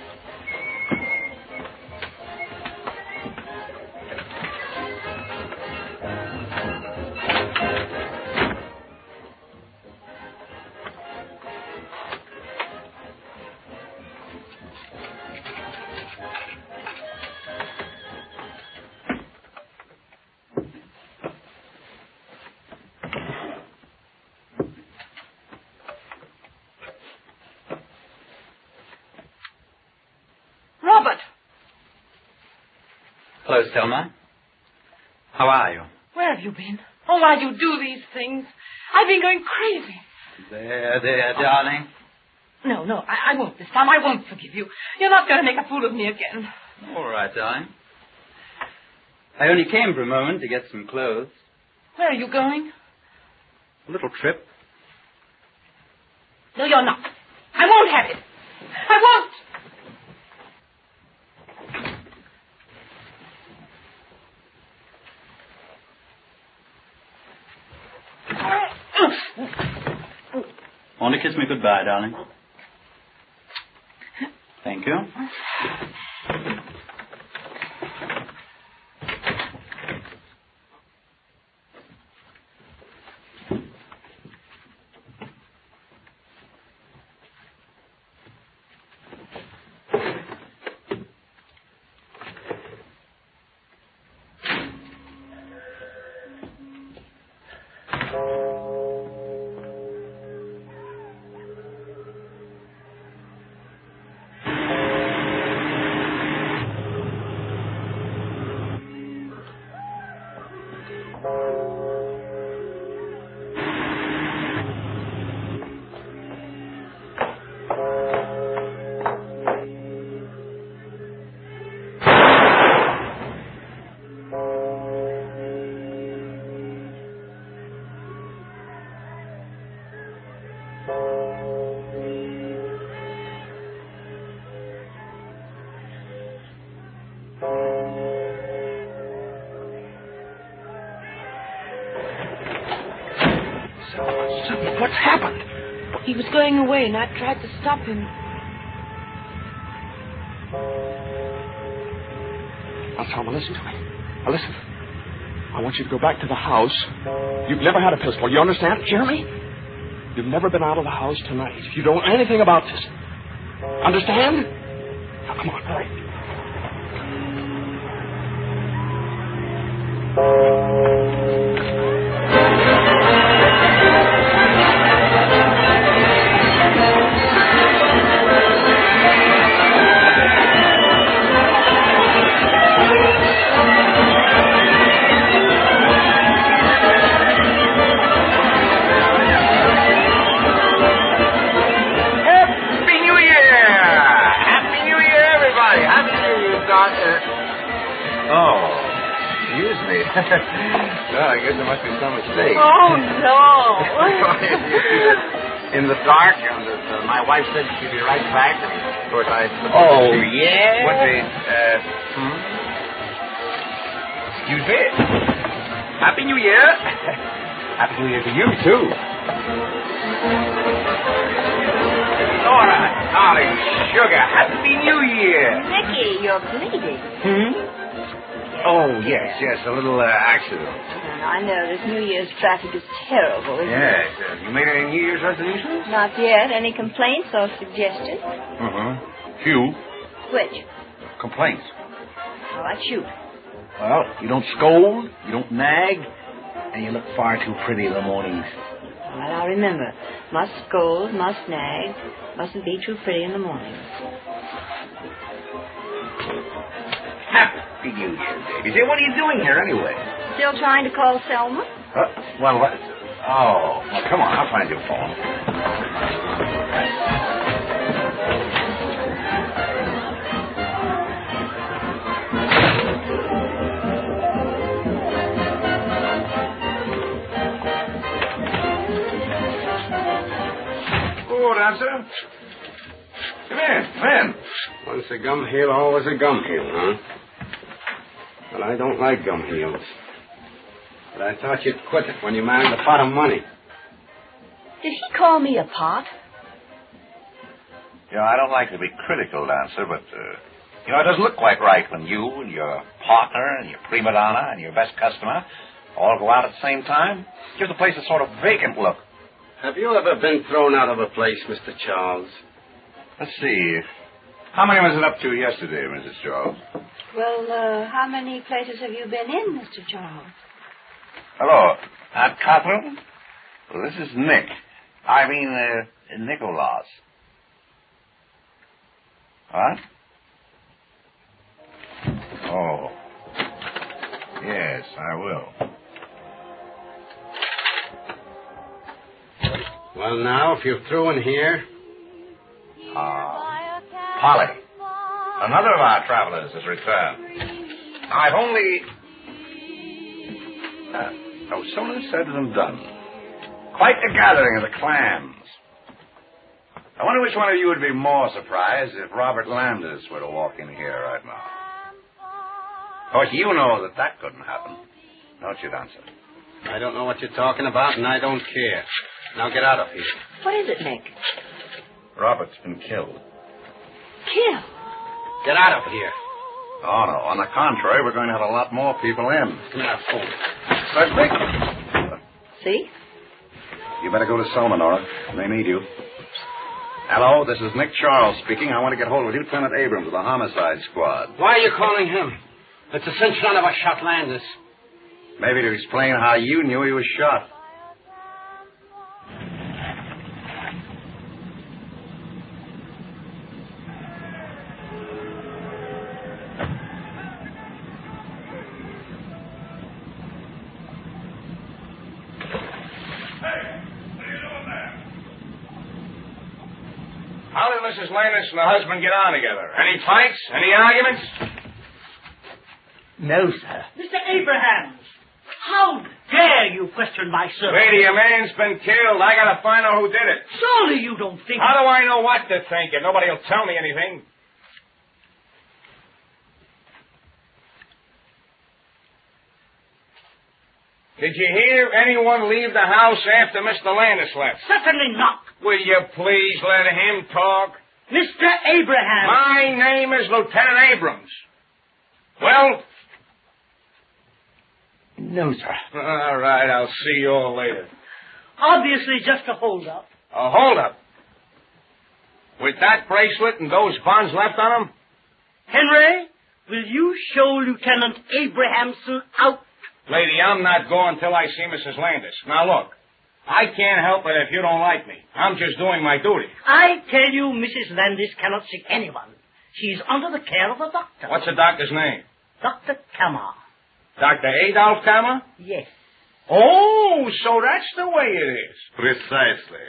Speaker 12: Hello, Selma. How are you?
Speaker 8: Where have you been? Oh, why do you do these things? I've been going crazy.
Speaker 12: There, there, darling.
Speaker 8: No, no, I, I won't this time. I won't forgive you. You're not going to make a fool of me again.
Speaker 12: All right, darling. I only came for a moment to get some clothes.
Speaker 8: Where are you going?
Speaker 12: A little trip.
Speaker 8: No, you're not. I won't have it. I won't.
Speaker 12: Want to kiss me goodbye, darling? Thank you.
Speaker 3: What's happened?
Speaker 8: He was going away, and I tried to stop him.
Speaker 6: Now, Selma, listen to me. Now, listen. I want you to go back to the house. You've never had a pistol. You understand? Jeremy? You've never been out of the house tonight. You don't know anything about this. Understand? Now, come on, hurry.
Speaker 11: Well, I guess there must be some mistake.
Speaker 8: Oh, no.
Speaker 11: In the dark, and uh, my wife said she'd be right back. And of course, I...
Speaker 2: Oh, yeah?
Speaker 11: Would be, uh... Hmm?
Speaker 2: Excuse me. Happy New Year.
Speaker 11: Happy New Year to you, too.
Speaker 2: Laura, darling, sugar, Happy New Year.
Speaker 1: Nicky, you're bleeding.
Speaker 2: Hmm?
Speaker 7: Oh, yes, yes, a little uh, accident.
Speaker 1: I know this New Year's traffic is terrible, isn't
Speaker 7: Yes. Uh, you made any New Year's resolutions?
Speaker 1: it? Not yet. Any complaints or suggestions?
Speaker 7: Uh-huh. Few.
Speaker 1: Which?
Speaker 7: Complaints.
Speaker 1: All right, shoot.
Speaker 7: Well, you don't scold, you don't nag, and you look far too pretty in the mornings.
Speaker 1: All right, I'll remember. Must scold, must nag, mustn't be too pretty in the morning.
Speaker 7: Happy New Year, baby. Say, what are you doing here anyway?
Speaker 1: Still trying to call Selma?
Speaker 7: Uh, well, what? Oh, well, come on. I'll find your phone. Oh, dancer. Come in. Come in.
Speaker 11: Once a gum heel, always a gum heel, huh? Well, I don't like gum heels. But I thought you'd quit it when you married the pot of money.
Speaker 1: Did he call me a pot?
Speaker 7: You know, I don't like to be critical, dancer, but, uh, you know, it doesn't look quite right when you and your partner and your prima donna and your best customer all go out at the same time. Gives the place a sort of vacant look.
Speaker 11: Have you ever been thrown out of a place, Mister Charles?
Speaker 7: Let's see. How many was it up to yesterday, Missus Charles?
Speaker 1: Well, uh, how many places have you been in, Mister Charles?
Speaker 7: Hello. Aunt Catherine? Well, this is Nick. I mean, uh, Nicholas. What? Oh. Yes, I will.
Speaker 11: Well, now, if you're through in here...
Speaker 7: Ah. Polly. Another of our travelers has returned. I've only... Uh, no sooner said than done. Quite the gathering of the clans. I wonder which one of you would be more surprised if Robert Landis were to walk in here right now. Of course, you know that that couldn't happen. Don't you, Dancer?
Speaker 11: I don't know what you're talking about, and I don't care. Now get out of here.
Speaker 1: What is it, Nick?
Speaker 7: Robert's been killed.
Speaker 1: Killed?
Speaker 11: Get out of here.
Speaker 7: Oh, no. On the contrary, we're going to have a lot more people in.
Speaker 11: Come here, phone.
Speaker 7: Certainly.
Speaker 1: See?
Speaker 7: You better go to Selma, Nora. They need you. Hello, this is Nick Charles speaking. I want to get hold of Lieutenant Abrams of the Homicide Squad.
Speaker 11: Why are you calling him? It's a cinch none of us shot Landis.
Speaker 7: Maybe to explain how you knew he was shot.
Speaker 2: How did Missus Landis and her husband get on together? Any fights? Any arguments?
Speaker 5: No, sir. Mister Abrahams, how dare you question my service?
Speaker 2: Lady, a man's been killed. I gotta find out who did it.
Speaker 5: Surely you don't think...
Speaker 2: How do I know what to think if nobody will tell me anything? Did you hear anyone leave the house after Mister Landis left?
Speaker 5: Certainly not.
Speaker 2: Will you please let him talk?
Speaker 5: Mister Abrahams.
Speaker 2: My name is Lieutenant Abrams. Well?
Speaker 5: No, sir.
Speaker 2: All right, I'll see you all later.
Speaker 5: Obviously just a hold-up.
Speaker 2: A hold-up? With that bracelet and those bonds left on him?
Speaker 5: Henry, will you show Lieutenant Abrahamson out?
Speaker 2: Lady, I'm not going till I see Missus Landis. Now, look. I can't help it if you don't like me. I'm just doing my duty.
Speaker 5: I tell you, Missus Landis cannot see anyone. She's under the care of a doctor.
Speaker 2: What's the doctor's name?
Speaker 5: Doctor Kammer.
Speaker 2: Doctor Adolf Kammer?
Speaker 5: Yes.
Speaker 2: Oh, so that's the way it is.
Speaker 7: Precisely.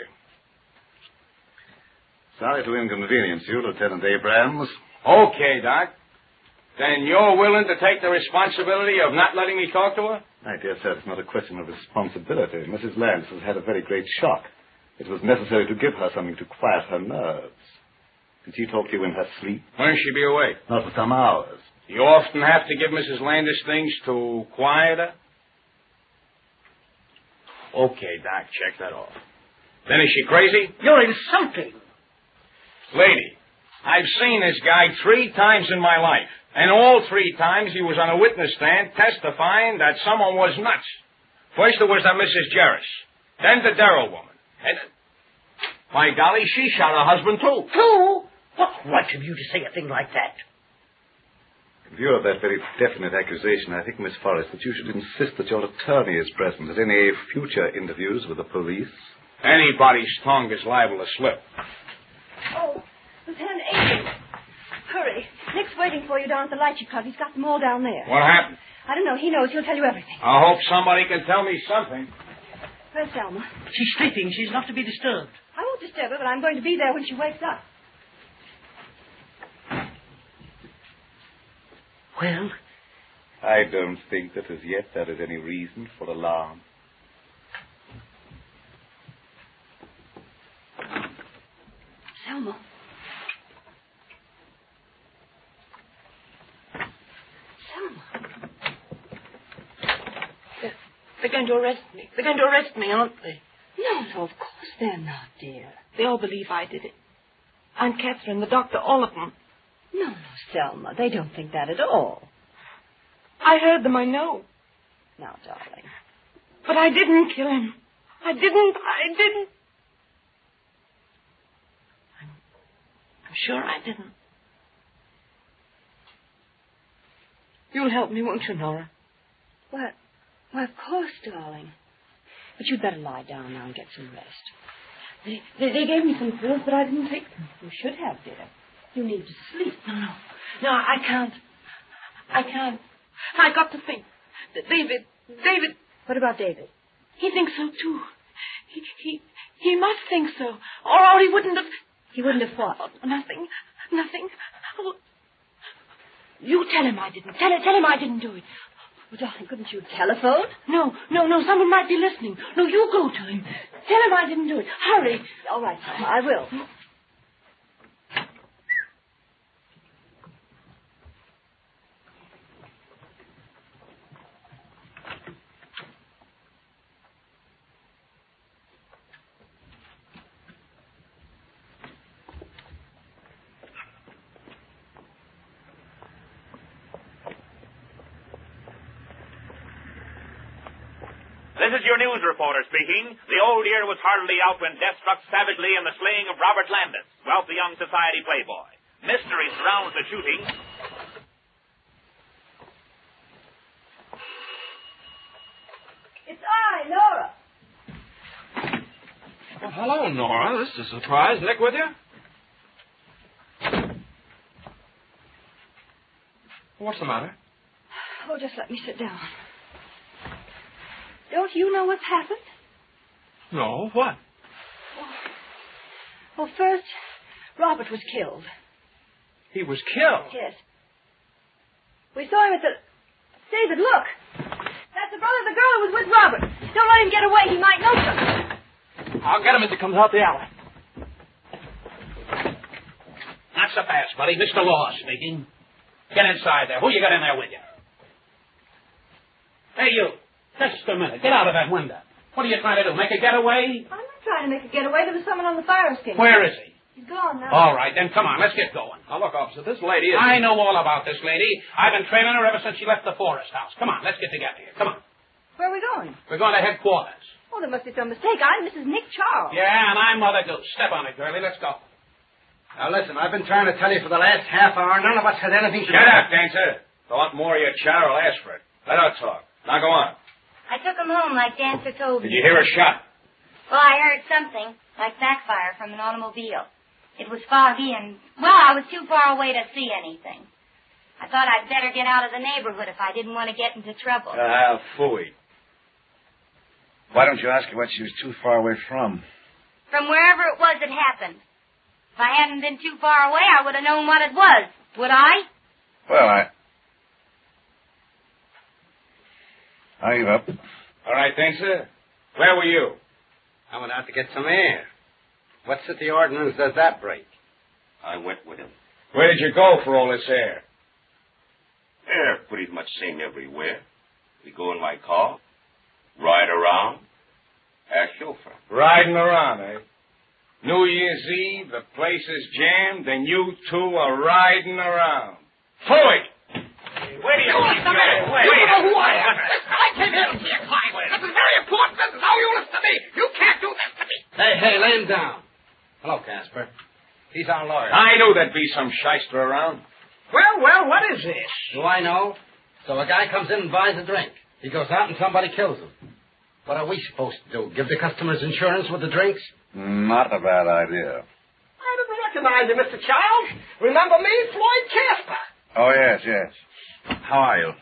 Speaker 7: Sorry to inconvenience you, Lieutenant Abrams.
Speaker 2: Okay, Doc. Then you're willing to take the responsibility of not letting me talk to her?
Speaker 14: My dear sir, it's not a question of responsibility. Missus Lance has had a very great shock. It was necessary to give her something to quiet her nerves. Did she talk to you in her sleep?
Speaker 2: When she be awake?
Speaker 14: Not for some hours.
Speaker 2: You often have to give Missus Landis things to quiet her? Okay, Doc, check that off. Then is she crazy?
Speaker 5: You're insulting.
Speaker 2: Lady, I've seen this guy three times in my life. And all three times he was on a witness stand testifying that someone was nuts. First it was that Missus Jerris. Then the Darrell woman. And, by golly, she shot her husband, too.
Speaker 5: Two? What right have you to say a thing like that?
Speaker 14: In view of that very definite accusation, I think, Miss Forrest, that you should insist that your attorney is present at any future interviews with the police.
Speaker 2: Anybody's tongue is liable to slip.
Speaker 1: Oh, Lieutenant Avery. Hurry. Nick's waiting for you down at the Lychee Club. He's got them all down there.
Speaker 2: What happened?
Speaker 1: I don't know. He knows. He'll tell you everything.
Speaker 2: I hope somebody can tell me something.
Speaker 1: Where's Selma?
Speaker 5: She's sleeping. She's not to be disturbed.
Speaker 1: I won't disturb her, but I'm going to be there when she wakes up.
Speaker 5: Well?
Speaker 14: I don't think that as yet there is any reason for alarm.
Speaker 1: Selma. Selma.
Speaker 8: They're, they're going to arrest me. They're going to arrest me, aren't they?
Speaker 1: No, no, of course they're not, dear.
Speaker 8: They all believe I did it. Aunt Catherine, the doctor, all of them.
Speaker 1: No, no, Selma. They don't think that at all.
Speaker 8: I heard them, I know.
Speaker 1: Now, darling.
Speaker 8: But I didn't kill him. I didn't. I didn't. I'm, I'm sure I didn't. You'll help me, won't you, Nora?
Speaker 1: Well, well, of course, darling. But you'd better lie down now and get some rest. They, they, they gave me some pills, but I didn't take them. You should have, dear. You need to sleep.
Speaker 8: No, no. No, I can't. I can't. I got to think. David, David.
Speaker 1: What about David?
Speaker 8: He thinks so, too. He, he, he must think so. Or, or he wouldn't have...
Speaker 1: He wouldn't have what?
Speaker 8: Oh, nothing. Nothing. Oh, you tell him I didn't. Tell, tell him I didn't do it.
Speaker 1: Well, darling, couldn't you telephone?
Speaker 8: No, no, no. Someone might be listening. No, you go to him. Tell him I didn't do it. Hurry.
Speaker 1: All right, Selma, I will.
Speaker 15: This is your news reporter speaking. The old year was hardly out when death struck savagely in the slaying of Robert Landis, wealthy young society playboy. Mystery surrounds the shooting.
Speaker 1: It's I, Nora.
Speaker 6: Well, hello, Nora. This is a surprise. Nick with you? What's the matter?
Speaker 1: Oh, just let me sit down. Don't you know what's happened?
Speaker 6: No, what?
Speaker 1: Well, first, Robert was killed.
Speaker 6: He was killed?
Speaker 1: Yes. We saw him at the... David, look! That's the brother of the girl who was with Robert. Don't let him get away. He might know something.
Speaker 6: I'll get him as he comes out the alley.
Speaker 11: Not so fast, buddy. Mister Law speaking. Get inside there. Who you got in there with you? Hey, you. Just a minute. Get out of that window. What are you trying to do? Make a getaway?
Speaker 1: I'm not trying to make a getaway. There was someone on the fire escape.
Speaker 11: Where is he?
Speaker 1: He's gone now.
Speaker 11: All right, then come on. Let's get going.
Speaker 6: Now, look, officer, this lady is...
Speaker 11: I know all about this lady. I've been trailing her ever since she left the forest house. Come on, let's get together here. Come on.
Speaker 1: Where are we going?
Speaker 11: We're going to headquarters.
Speaker 1: Oh, there must be some mistake. I'm Missus Nick Charles.
Speaker 11: Yeah, and I'm Mother Goose. Step on it, girlie. Let's go.
Speaker 4: Now, listen, I've been trying to tell you for the last half hour. None of us had anything to do...
Speaker 2: Shut up, Dancer. If you want more of your chow, I'll ask for it. Let her talk. Now go on.
Speaker 10: I took him home like Dancer told me.
Speaker 2: Did you hear a shot?
Speaker 10: Well, I heard something, like backfire from an automobile. It was foggy and, well, I was too far away to see anything. I thought I'd better get out of the neighborhood if I didn't want to get into trouble.
Speaker 7: Ah, phooey. Why don't you ask her what she was too far away from?
Speaker 10: From wherever it was it happened. If I hadn't been too far away, I would have known what it was. Would I?
Speaker 7: Well, I... I give up.
Speaker 2: All right, Dancer. Where were you?
Speaker 11: I went out to get some air. What city ordinance does that break?
Speaker 9: I went with him.
Speaker 2: Where did you go for all this air?
Speaker 9: Air pretty much same everywhere. We go in my car, ride around, ask chauffeur.
Speaker 2: Riding around, eh? New Year's Eve, the place is jammed, and you two are riding around. Phooey!
Speaker 3: Where do you
Speaker 2: You
Speaker 3: think
Speaker 2: listen to
Speaker 3: you're
Speaker 2: me.
Speaker 3: at? Wait.
Speaker 2: You know who I am. Listen, I came here to see a client. This is very important business. Now you listen to me. You can't do this to me.
Speaker 11: Hey, hey, lay him down. Hello, Casper. He's our lawyer.
Speaker 3: I knew there'd be some shyster around.
Speaker 11: Well, well, what is this? Do I know? So a guy comes in and buys a drink. He goes out and somebody kills him. What are we supposed to do? Give the customers insurance with the drinks?
Speaker 7: Not a bad idea.
Speaker 2: I didn't recognize you, Mister Childs. Remember me, Floyd Casper?
Speaker 7: Oh, yes, yes. How are you?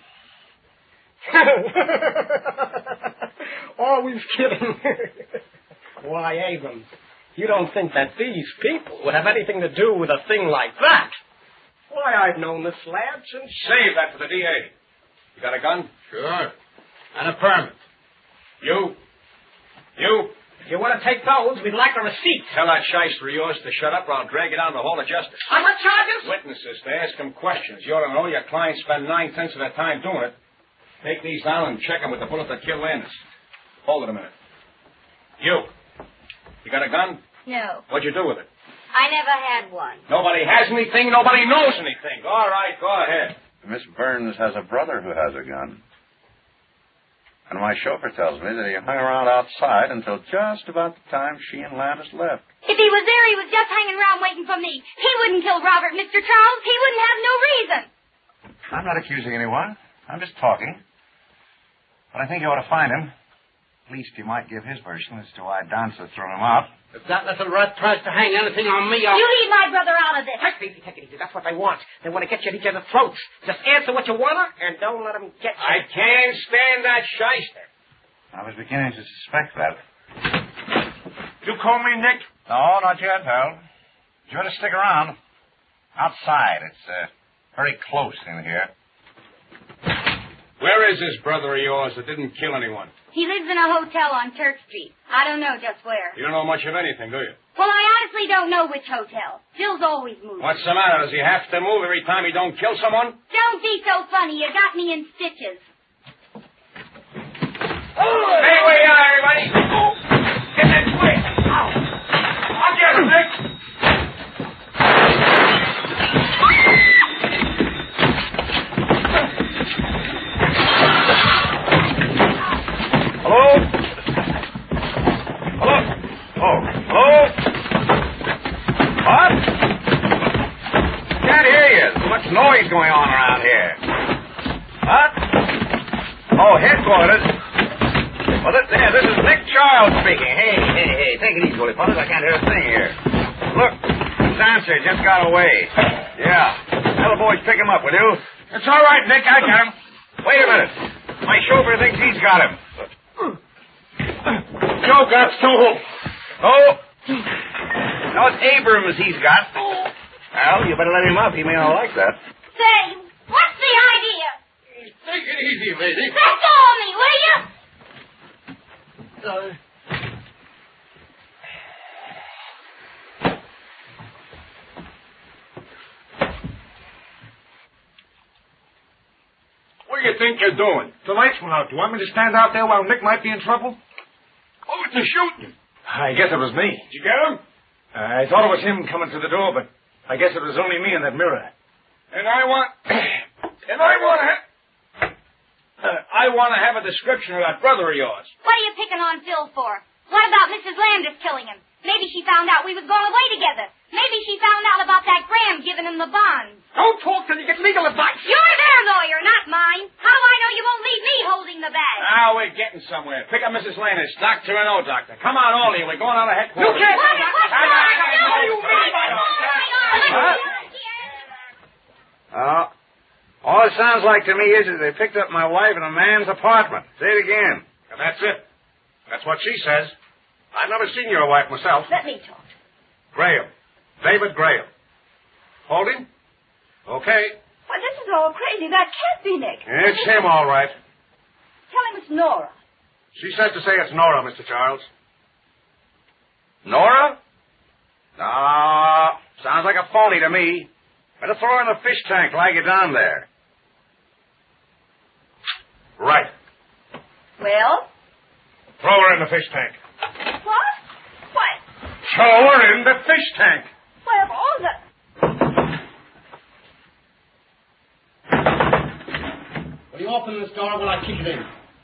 Speaker 2: Always kidding. Why, Abrams, you don't think that these people would have anything to do with a thing like that? Why, I've known this lad since...
Speaker 3: Save that for the D A. You got a gun?
Speaker 11: Sure. And a permit.
Speaker 3: You. You.
Speaker 2: If you want to take those, we'd like a receipt.
Speaker 3: Tell that shyster of yours to shut up or I'll drag you down to the Hall of Justice.
Speaker 2: On what charges?
Speaker 3: Witnesses to ask them questions. You ought to know your clients spend nine tenths of their time doing it. Take these down and check them with the bullet that killed Landis. Hold it a minute. You. You got a gun?
Speaker 10: No.
Speaker 3: What'd you do with it?
Speaker 10: I never had one.
Speaker 3: Nobody has anything. Nobody knows anything. All right, go ahead.
Speaker 7: Miss Burns has a brother who has a gun. And my chauffeur tells me that he hung around outside until just about the time she and Landis left.
Speaker 10: If he was there, he was just hanging around waiting for me. He wouldn't kill Robert, Mister Charles. He wouldn't have no reason.
Speaker 7: I'm not accusing anyone. I'm just talking. But I think you ought to find him. At least he might give his version as to why Dancer threw him out.
Speaker 11: If that little rat tries to hang anything on me, I'll...
Speaker 10: You leave my brother out of this.
Speaker 2: Take it easy, take it easy. That's what they want. They want to get you at each other's throats. Just answer what you want to, and don't let them get you.
Speaker 3: I can't stand that shyster.
Speaker 7: I was beginning to suspect that.
Speaker 3: You call me Nick?
Speaker 7: No, not yet, pal. You ought to stick around. Outside. It's uh, very close in here.
Speaker 3: Where is this brother of yours that didn't kill anyone?
Speaker 10: He lives in a hotel on Turk Street. I don't know just where.
Speaker 3: You don't know much of anything, do you?
Speaker 10: Well, I honestly don't know which hotel. Bill's always moving.
Speaker 3: What's the matter? Does he have to move every time he don't kill someone?
Speaker 10: Don't be so funny. You got me in stitches.
Speaker 3: Hey, wait out, everybody! Get that way! I'll get him, Nick!
Speaker 7: Hello? Hello? Oh, hello? What? Can't hear you. There's so much noise going on around here. What? Oh, headquarters. Well, this, yeah, this is Nick Charles speaking. Hey, hey, hey, take it easy, Willie Potters. I can't hear a thing here. Look, Dancer just got away. Yeah. Tell the boys pick him up, will you?
Speaker 3: It's all right, Nick. I got him.
Speaker 7: Wait a minute. My chauffeur thinks he's got him.
Speaker 3: Joe got stolen.
Speaker 7: Oh. No, it's Abrams he's got. Well, you better let him up. He may not like that.
Speaker 10: Say, what's the idea?
Speaker 3: Take it easy, lady.
Speaker 10: Let go of me, will you?
Speaker 3: Uh, what do you think you're doing?
Speaker 6: The lights went out. Do you want me to stand out there while Nick might be in trouble?
Speaker 3: Oh, it's a shooting.
Speaker 6: I guess it was me.
Speaker 3: Did you get him?
Speaker 6: I thought it was him coming to the door, but I guess it was only me in that mirror.
Speaker 3: And I want... And I want to... Uh, I want to have a description of that brother of yours.
Speaker 10: What are you picking on Phil for? What about Missus Landis killing him? Maybe she found out we was going away together. Maybe she found out about that Graham giving him the bonds.
Speaker 2: Don't talk till you get legal advice.
Speaker 10: You're their lawyer, not mine. How do I know you won't leave me holding the bag?
Speaker 3: Now we're getting somewhere. Pick up Missus Landis, doctor or no doctor. Come on, all of you. We're going out of headquarters.
Speaker 2: You can't...
Speaker 10: What? What's
Speaker 3: Come
Speaker 10: wrong?
Speaker 3: on,
Speaker 10: No,
Speaker 3: what do you mean by
Speaker 7: Huh? Uh, all it sounds like to me is that they picked up my wife in a man's apartment. Say it again.
Speaker 3: And that's it. That's what she says. I've never seen your wife myself.
Speaker 10: Let me talk.
Speaker 3: Graham. David Graham. Hold him? Okay.
Speaker 8: Well, this is all crazy. That can't be Nick.
Speaker 3: It's him, all right.
Speaker 8: Tell him it's Nora.
Speaker 3: She says to say it's Nora, Mister Charles.
Speaker 7: Nora? No, sounds like a phony to me. Better throw her in the fish tank like you're down there.
Speaker 3: Right.
Speaker 8: Well?
Speaker 3: Throw her in the fish tank.
Speaker 8: What? What?
Speaker 3: Throw her in the fish tank.
Speaker 8: Why, of all the...
Speaker 11: open this door while I kick it in.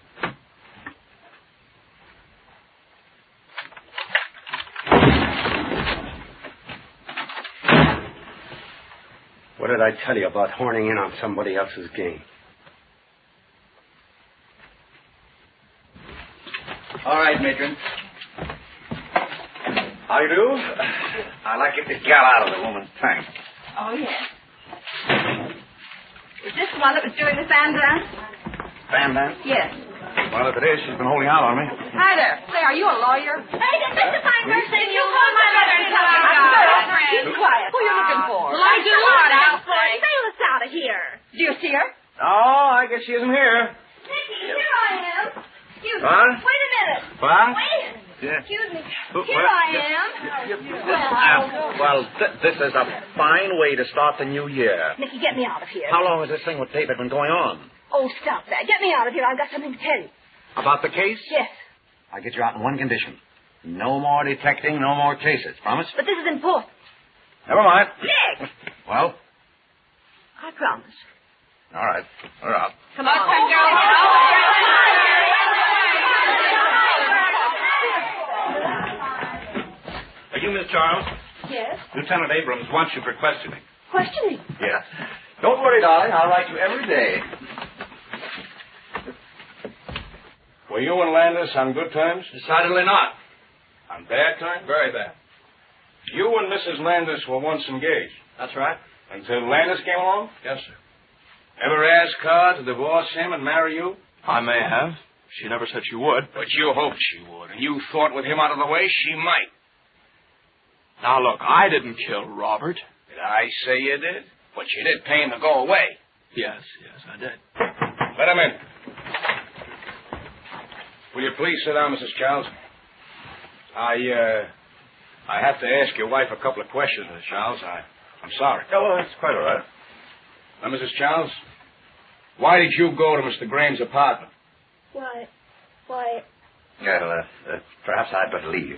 Speaker 11: What did I tell you about horning in on somebody else's game?
Speaker 7: All right, Matron. How you do? I'd like to get this gal out of the woman's tank.
Speaker 16: Oh, yes. Is this the one that was doing the fan dance?
Speaker 7: Fan dance?
Speaker 16: Yes.
Speaker 7: Well, if it is, she's been holding out on me.
Speaker 16: Hi there. Say, are you a lawyer? Hey, did Mister Pinehurst say you call my mother and tell her about her? Keep quiet. Who are you looking for? Well, I do what, Alfred? Sail us out of here. Do you see her?
Speaker 7: Oh, I guess she isn't here.
Speaker 16: Nicky, here I am. Excuse me.
Speaker 7: What?
Speaker 16: Wait a minute.
Speaker 7: What?
Speaker 16: Wait.
Speaker 7: Yeah.
Speaker 16: Excuse me.
Speaker 7: Who-
Speaker 16: Here
Speaker 7: what?
Speaker 16: I
Speaker 7: Yeah,
Speaker 16: am.
Speaker 7: Um, well, th- this is a fine way to start the new year.
Speaker 16: Nicky, get me out of here.
Speaker 7: How long has this thing with David been going on?
Speaker 16: Oh, stop that. Get me out of here. I've got something to tell you.
Speaker 7: About the case?
Speaker 16: Yes.
Speaker 7: I get you out on one condition. No more detecting, no more cases. Promise?
Speaker 16: But this is important.
Speaker 7: Never mind.
Speaker 16: Nick!
Speaker 7: Well,
Speaker 16: I promise.
Speaker 7: all right. We're out.
Speaker 16: Come on, girl.
Speaker 3: Are you Miss Charles?
Speaker 16: Yes.
Speaker 3: Lieutenant Abrams wants you for questioning.
Speaker 16: Questioning.
Speaker 7: Yes. Don't worry, darling. I'll write you every day.
Speaker 6: Were you and Landis on good terms?
Speaker 3: Decidedly not.
Speaker 6: On bad terms?
Speaker 3: Very bad.
Speaker 6: You and Missus Landis were once engaged.
Speaker 3: That's right.
Speaker 6: Until Landis came along?
Speaker 3: Yes, sir.
Speaker 6: Ever ask her to divorce him and marry you?
Speaker 3: I may have. She never said she would.
Speaker 6: But you hoped she would, and you thought with him out of the way she might.
Speaker 3: Now, look, I didn't kill Robert.
Speaker 6: Did I say you did? But you did pay him to go away.
Speaker 3: Yes, yes, I did.
Speaker 6: Let him in. Will you please sit down, Missus Charles? I, uh, I have to ask your wife a couple of questions, Missus Charles. I, I'm sorry.
Speaker 7: Oh, well, that's quite all right.
Speaker 6: Now, Missus Charles, why did you go to Mister Graham's apartment?
Speaker 16: Why, why,
Speaker 7: Yeah, well, uh, uh, perhaps I'd better leave.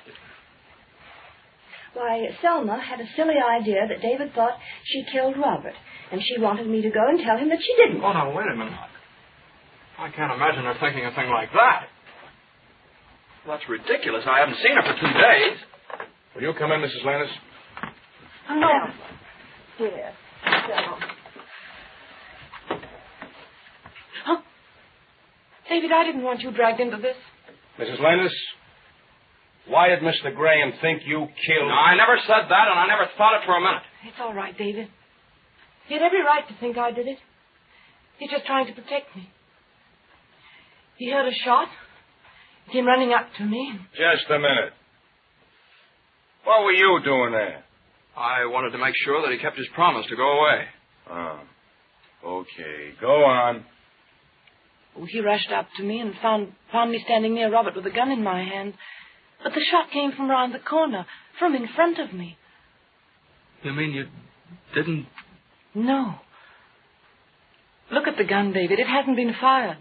Speaker 1: Why, Selma had a silly idea that David thought she killed Robert, and she wanted me to go and tell him that she didn't.
Speaker 3: Oh, now, wait a minute. I can't imagine her thinking a thing like that. That's ridiculous. I haven't seen her for two days.
Speaker 6: Will you come in, Missus Landis?
Speaker 1: No. Dear. Selma. Huh? David, I didn't want you dragged into this.
Speaker 6: Missus Landis, why did Mister Graham think you killed...
Speaker 3: No, I never said that, and I never thought it for a minute.
Speaker 1: It's all right, David. He had every right to think I did it. He's just trying to protect me. He heard a shot. He came running up to me.
Speaker 6: Just a minute. What were you doing there?
Speaker 3: I wanted to make sure that he kept his promise to go away.
Speaker 6: Oh. Okay. Go on.
Speaker 1: Oh, he rushed up to me and found found me standing near Robert with a gun in my hand. But the shot came from round the corner, from in front of me.
Speaker 3: You mean you didn't...
Speaker 1: No. Look at the gun, David. It hasn't been fired.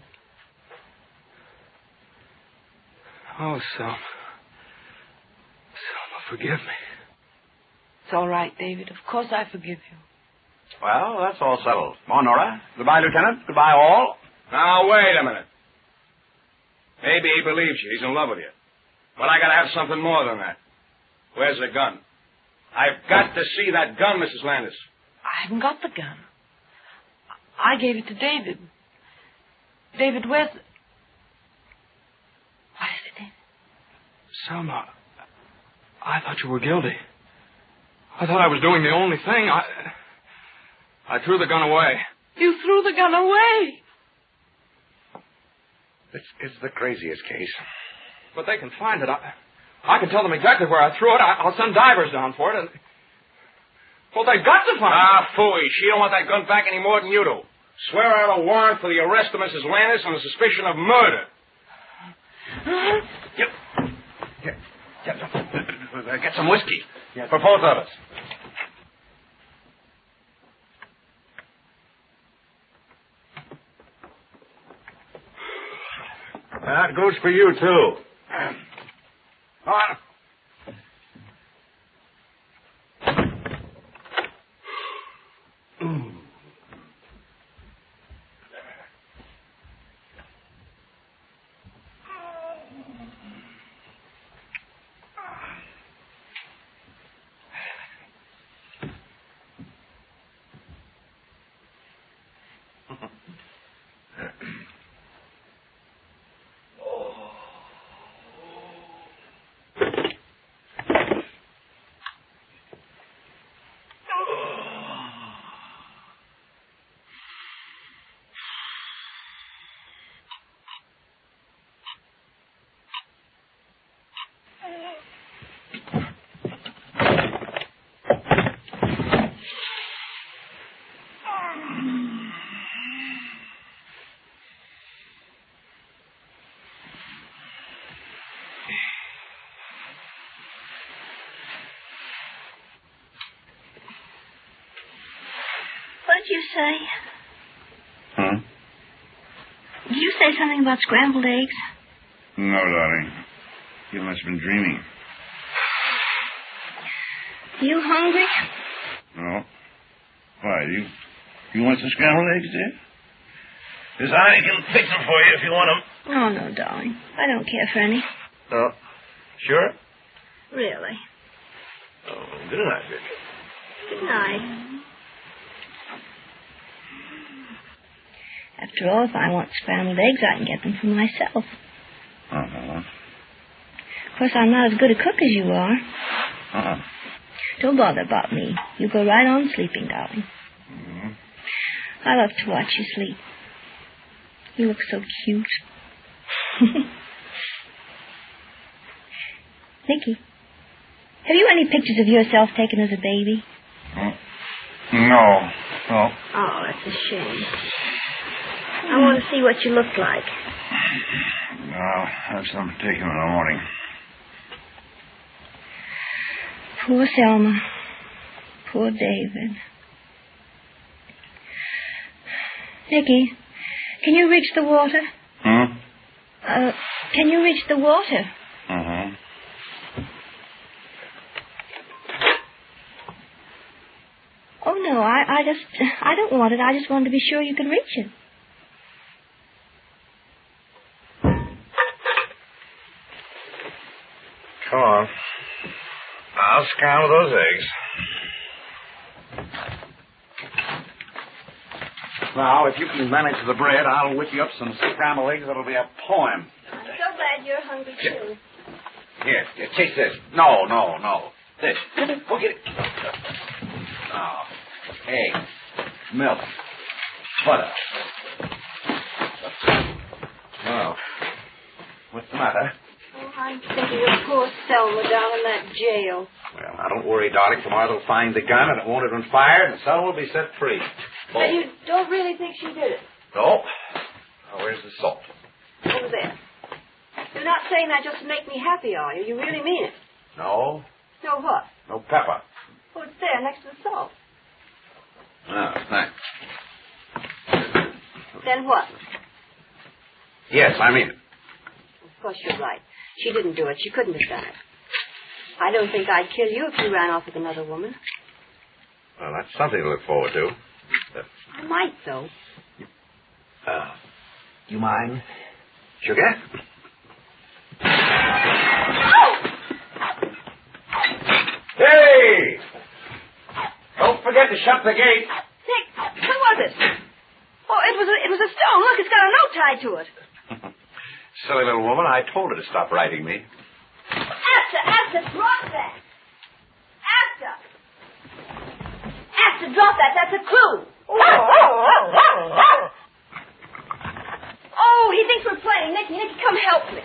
Speaker 3: Oh, Selma. Selma, forgive me.
Speaker 1: It's all right, David. Of course I forgive you.
Speaker 7: Well, that's all settled. Come on, Nora. Goodbye, Lieutenant. Goodbye, all.
Speaker 6: Now, wait a minute. Maybe he believes you. He's in love with you. But I gotta have something more than that. Where's the gun? I've got to see that gun, Missus Landis.
Speaker 1: I haven't got the gun. I gave it to David. David, where's... What is it, David?
Speaker 3: Selma, I thought you were guilty. I thought I was doing the only thing. I... I threw the gun away.
Speaker 1: You threw the gun away.
Speaker 7: This is the craziest case.
Speaker 3: But they can find it. I, I can tell them exactly where I threw it. I, I'll send divers down for it. And... Well, they've got to find
Speaker 6: ah,
Speaker 3: it.
Speaker 6: Ah, phooey. She don't want that gun back any more than you do. Swear out a warrant for the arrest of Missus Landis on the suspicion of murder.
Speaker 7: Get, get, get, get some whiskey. Yes. For both of us. That goes for you, too. Come on.
Speaker 1: did you say?
Speaker 7: Huh?
Speaker 1: Did you say something about scrambled eggs?
Speaker 7: No, darling. You must have been dreaming.
Speaker 1: You hungry?
Speaker 7: No. Why, do you, you want some scrambled eggs, dear? Yes, I can fix them for you if you want them.
Speaker 1: Oh, no, darling. I don't care for any.
Speaker 7: Oh, sure?
Speaker 1: Really.
Speaker 7: Oh, good night, Vic.
Speaker 1: Good night. After all, if I want scrambled eggs, I can get them for myself.
Speaker 7: Uh-huh.
Speaker 1: Of course, I'm not as good a cook as you are.
Speaker 7: Uh-huh.
Speaker 1: Don't bother about me. You go right on sleeping, darling.
Speaker 7: Mm-hmm.
Speaker 1: I love to watch you sleep. You look so cute. Nicky, have you any pictures of yourself taken as a baby?
Speaker 7: No. No.
Speaker 1: Oh, that's a shame. I want to see what you look like.
Speaker 7: I'll have some taken in the morning.
Speaker 1: Poor Selma. Poor David. Nicky, can you reach the water?
Speaker 7: Hmm?
Speaker 1: Uh, can you reach the water?
Speaker 7: Uh-huh.
Speaker 1: Oh, no, I, I just, I don't want it. I just wanted to be sure you could reach it.
Speaker 7: Come on. I'll scramble those eggs. Now, if you can manage the bread, I'll whip you up some scrambled eggs. That'll be a poem.
Speaker 1: I'm so glad you're hungry, too.
Speaker 7: Here, here, taste this. No, no, no. This. Go get it. Oh. Eggs. Milk. Butter. Oh. What's the matter?
Speaker 1: Oh, I'm thinking of poor Selma down in that jail.
Speaker 3: Well, now, don't worry, darling. Tomorrow they'll find the gun, and it won't have been fired, and Selma will be set free.
Speaker 1: But you don't really think she did it?
Speaker 3: No. Now, where's the salt?
Speaker 1: Over there. You're not saying that just to make me happy, are you? You really mean it?
Speaker 3: No.
Speaker 1: No what?
Speaker 3: No pepper.
Speaker 1: Oh, it's there next to the salt.
Speaker 3: Oh, thanks.
Speaker 1: Then what?
Speaker 3: Yes, I mean it.
Speaker 1: Of course you're right. She didn't do it. She couldn't have done it. I don't think I'd kill you if you ran off with another woman.
Speaker 3: Well, that's something to look forward to. Uh,
Speaker 1: I might, though.
Speaker 3: uh, you mind? Sugar? Hey! Don't forget to shut the gate.
Speaker 1: Nick, who was it? Oh, it was a, it was a stone. Look, it's got a note tied to it.
Speaker 3: Silly little woman, I told her to stop writing me.
Speaker 1: Asta, Asta, drop that. Asta. Asta, drop that. That's a clue. Oh, he thinks we're playing. Nicky, Nicky, come help me.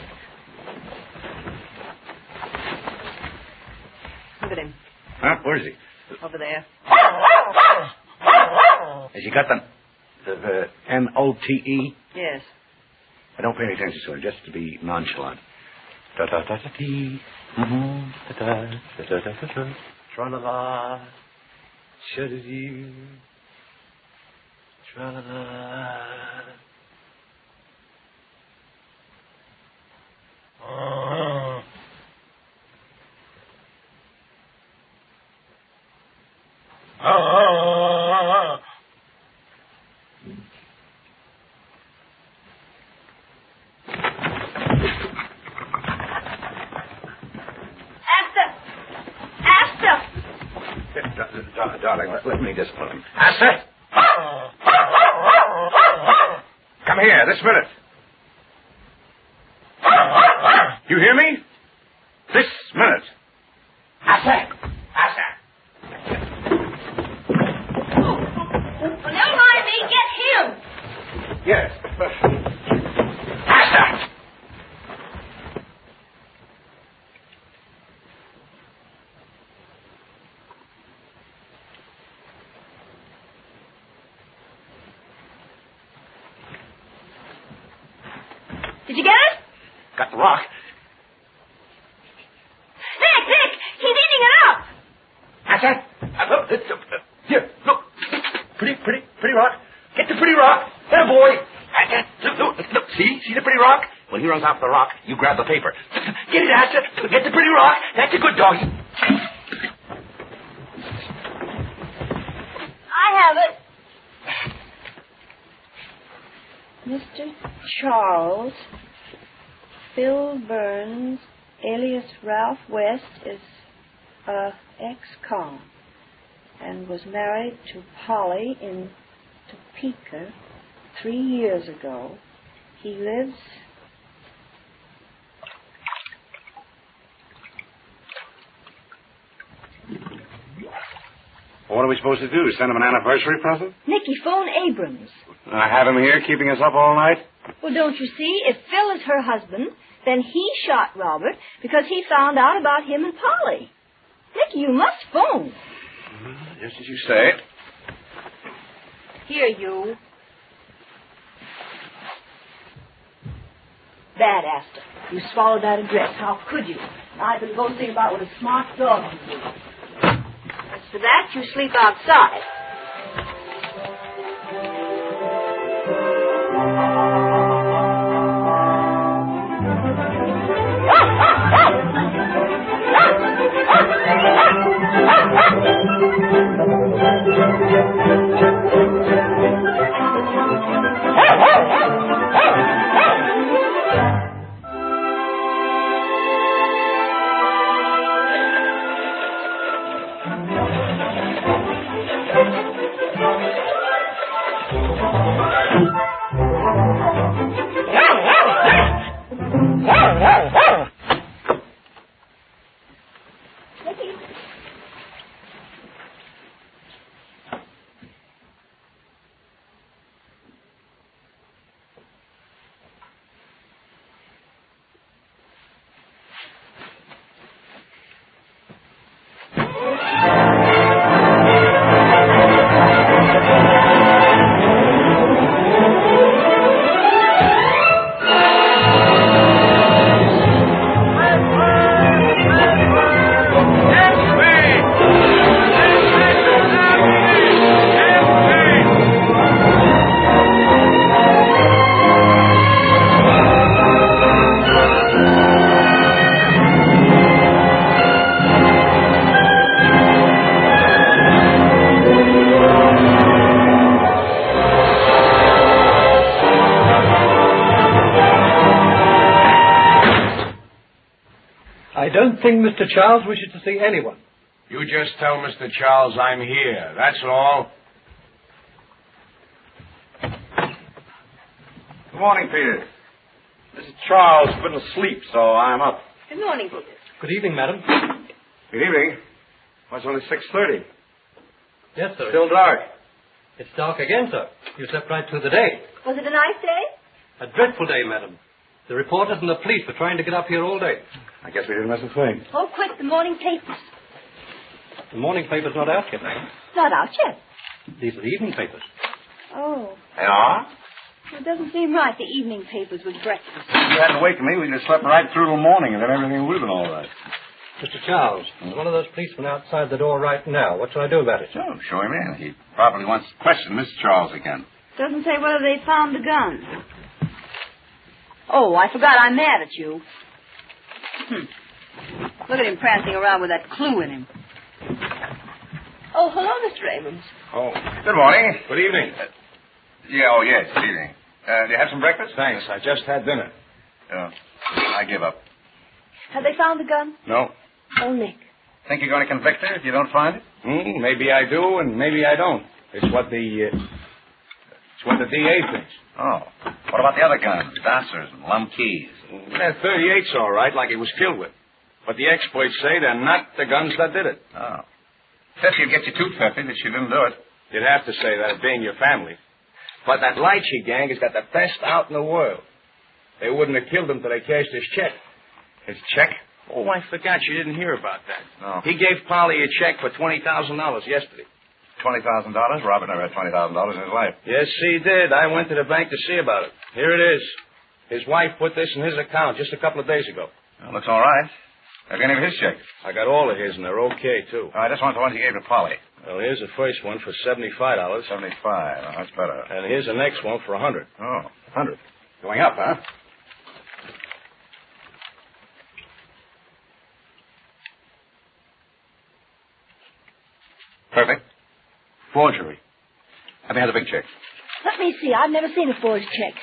Speaker 1: Look at him.
Speaker 3: Huh? Where is he?
Speaker 1: Over there.
Speaker 3: Has he got the, the, the N O T E?
Speaker 1: Yes.
Speaker 3: I don't pay any attention to it, just to be nonchalant. Da da da da dee. Mm-hmm. Da da da da da da. Tra la la. Sha da dee. Tra la la. Darling, let, let me just put him. Asta! Come here, this minute. You hear me? This minute. Asta! Asta!
Speaker 1: Well, never mind me. Get him.
Speaker 3: Yes. Asta!
Speaker 1: Did you get it?
Speaker 3: Got the rock.
Speaker 1: Nick, Nick, he's eating it up.
Speaker 3: Asta! Uh, look, uh, uh, here, look. Pretty, pretty.
Speaker 7: Pretty rock. Get the pretty rock. There, boy. Look, look, look. See? See the pretty rock? When he runs off the rock, you grab the paper. Get it, Asta. Get the pretty rock. That's a good doggy.
Speaker 1: I have it. Mister Charles Phil Burns, alias Ralph West, is a ex-con and was married to Polly in Topeka three years ago. He lives...
Speaker 7: What are we supposed to do? Send him an anniversary present?
Speaker 1: Nicky, phone Abrams.
Speaker 7: I have him here keeping us up all night?
Speaker 1: Well, don't you see? If Phil is her husband, then he shot Robert because he found out about him and Polly. Nicky, you must phone.
Speaker 7: Just as you say.
Speaker 1: Here, you. Bad, Asta. You swallowed that address. How could you? I've been boasting about what a smart dog can do. As for that, you sleep outside.
Speaker 17: I don't think Mister Charles wishes to see anyone.
Speaker 3: You just tell Mister Charles I'm here. That's all.
Speaker 7: Good morning, Peter. Mister Charles couldn't sleep, so I'm up.
Speaker 1: Good morning, Peter.
Speaker 17: Good evening, madam.
Speaker 7: Good evening. Well, it's only six thirty.
Speaker 17: Yes, sir.
Speaker 7: Still dark.
Speaker 17: It's dark again, sir. You slept right through the day.
Speaker 1: Was it a nice day?
Speaker 17: A dreadful day, madam. The reporters and the police were trying to get up here all day.
Speaker 7: I guess we didn't miss a thing.
Speaker 1: Oh, quick, the morning papers.
Speaker 17: The morning paper's not out yet, madam.
Speaker 1: Not out yet.
Speaker 17: These are the evening papers.
Speaker 1: Oh.
Speaker 7: They are?
Speaker 1: It doesn't seem right, the evening papers with breakfast.
Speaker 7: If you hadn't wakened me, we'd have slept right through till morning, and then everything would have been all right.
Speaker 17: Mister Charles, there's one of those policemen outside the door right now. What shall I do about it?
Speaker 7: Oh, show him in. He probably wants to question Mister Charles again.
Speaker 1: Doesn't say whether they found the gun. Oh, I forgot I'm mad at you. Hmm. Look at him prancing around with that clue in him. Oh, hello, Mister Abrams.
Speaker 7: Oh, good morning.
Speaker 3: Good evening.
Speaker 7: Uh, yeah, oh, yes, good evening. Uh, do you have some breakfast?
Speaker 3: Thanks. I just had dinner.
Speaker 7: Oh, I give up.
Speaker 1: Have they found the gun?
Speaker 7: No.
Speaker 1: Oh, Nick.
Speaker 7: Think you're going to convict her if you don't find it?
Speaker 3: Hmm, maybe I do, and maybe I don't. It's what the uh, it's what the D A thinks.
Speaker 7: Oh, what about the other guns, dancers and lum keys?
Speaker 3: That thirty-eight's all right, like he was killed with. But the experts say they're not the guns that did it.
Speaker 7: Oh. Fifty would get you two fifty that she didn't do it.
Speaker 3: You'd have to say that, being your family. But that Lychee gang has got the best out in the world. They wouldn't have killed him till they cashed his check.
Speaker 7: His check?
Speaker 3: Oh, I forgot you didn't hear about that.
Speaker 7: No.
Speaker 3: He gave Polly a check for twenty thousand dollars yesterday.
Speaker 7: twenty thousand dollars? Robert never had twenty thousand dollars in his life.
Speaker 3: Yes, he did. I went to the bank to see about it. Here it is. His wife put this in his account just a couple of days ago.
Speaker 7: Well, looks all right. Have any of his checks?
Speaker 3: I got all of his, and they're okay, too.
Speaker 7: Oh, I just want the ones you gave to Polly.
Speaker 3: Well, here's the first one for seventy-five dollars.
Speaker 7: seventy-five. Oh, that's better.
Speaker 3: And here's the next one for a hundred.
Speaker 7: Oh.
Speaker 3: Hundred.
Speaker 7: Going up, huh? Perfect. Forgery. Let me have the big check.
Speaker 18: Let me see. I've never seen a forged check.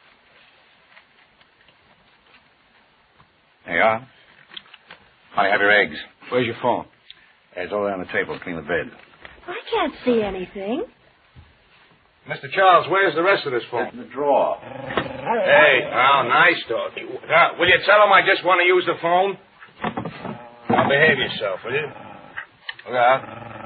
Speaker 7: There you are. Polly, have your eggs. Where's your phone? It's all on the table between the bed.
Speaker 18: I can't see anything.
Speaker 3: Mister Charles, where's the rest of this phone?
Speaker 7: In the drawer.
Speaker 3: Hey, well, nice talk. Uh, will you tell him I just want to use the phone? Now, behave yourself, will you? Look out.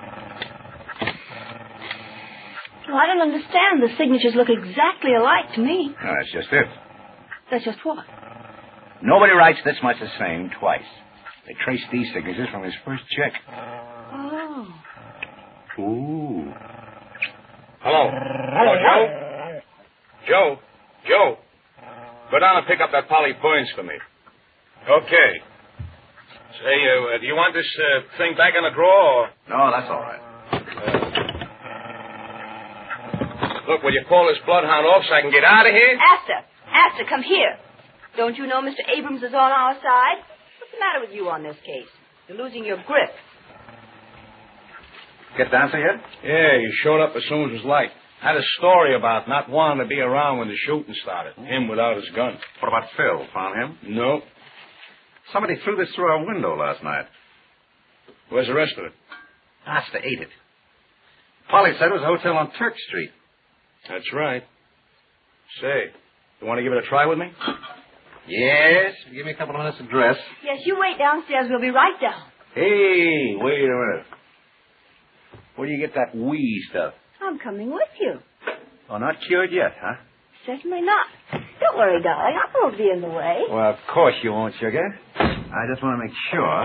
Speaker 18: Well, I don't understand. The signatures look exactly alike to me.
Speaker 7: No, that's just it.
Speaker 18: That's just what?
Speaker 7: Nobody writes this much the same twice. They traced these signatures from his first check.
Speaker 18: Oh.
Speaker 7: Ooh.
Speaker 3: Hello. Hello, Joe? Joe? Joe? Go down and pick up that Polly Burns for me. Okay. Say, uh, do you want this uh, thing back in the drawer? Or...
Speaker 7: No, that's all right.
Speaker 3: Uh, look, will you call this bloodhound off so I can get out of here?
Speaker 1: Asta, Asta, come here. Don't you know Mister Abrams is on our side? What's the matter with you on this case? You're losing your grip.
Speaker 7: Get Dancer yet?
Speaker 3: Yeah, he showed up as soon as it was light. Had a story about not wanting to be around when the shooting started. Him without his gun.
Speaker 7: What about Phil? Found him?
Speaker 3: No.
Speaker 7: Somebody threw this through our window last night.
Speaker 3: Where's the rest of it?
Speaker 7: Asta ate it. Polly said it was a hotel on Turk Street.
Speaker 3: That's right. Say, you want to give it a try with me?
Speaker 7: Yes. Give me a couple of minutes to dress.
Speaker 1: Yes, you wait downstairs. We'll be right down.
Speaker 7: Hey, wait a minute. Where do you get that wee stuff?
Speaker 1: I'm coming with you.
Speaker 7: Oh, not cured yet, huh?
Speaker 1: Certainly not. Don't worry, darling. I won't be in the way.
Speaker 7: Well, of course you won't, sugar. I just want to make sure.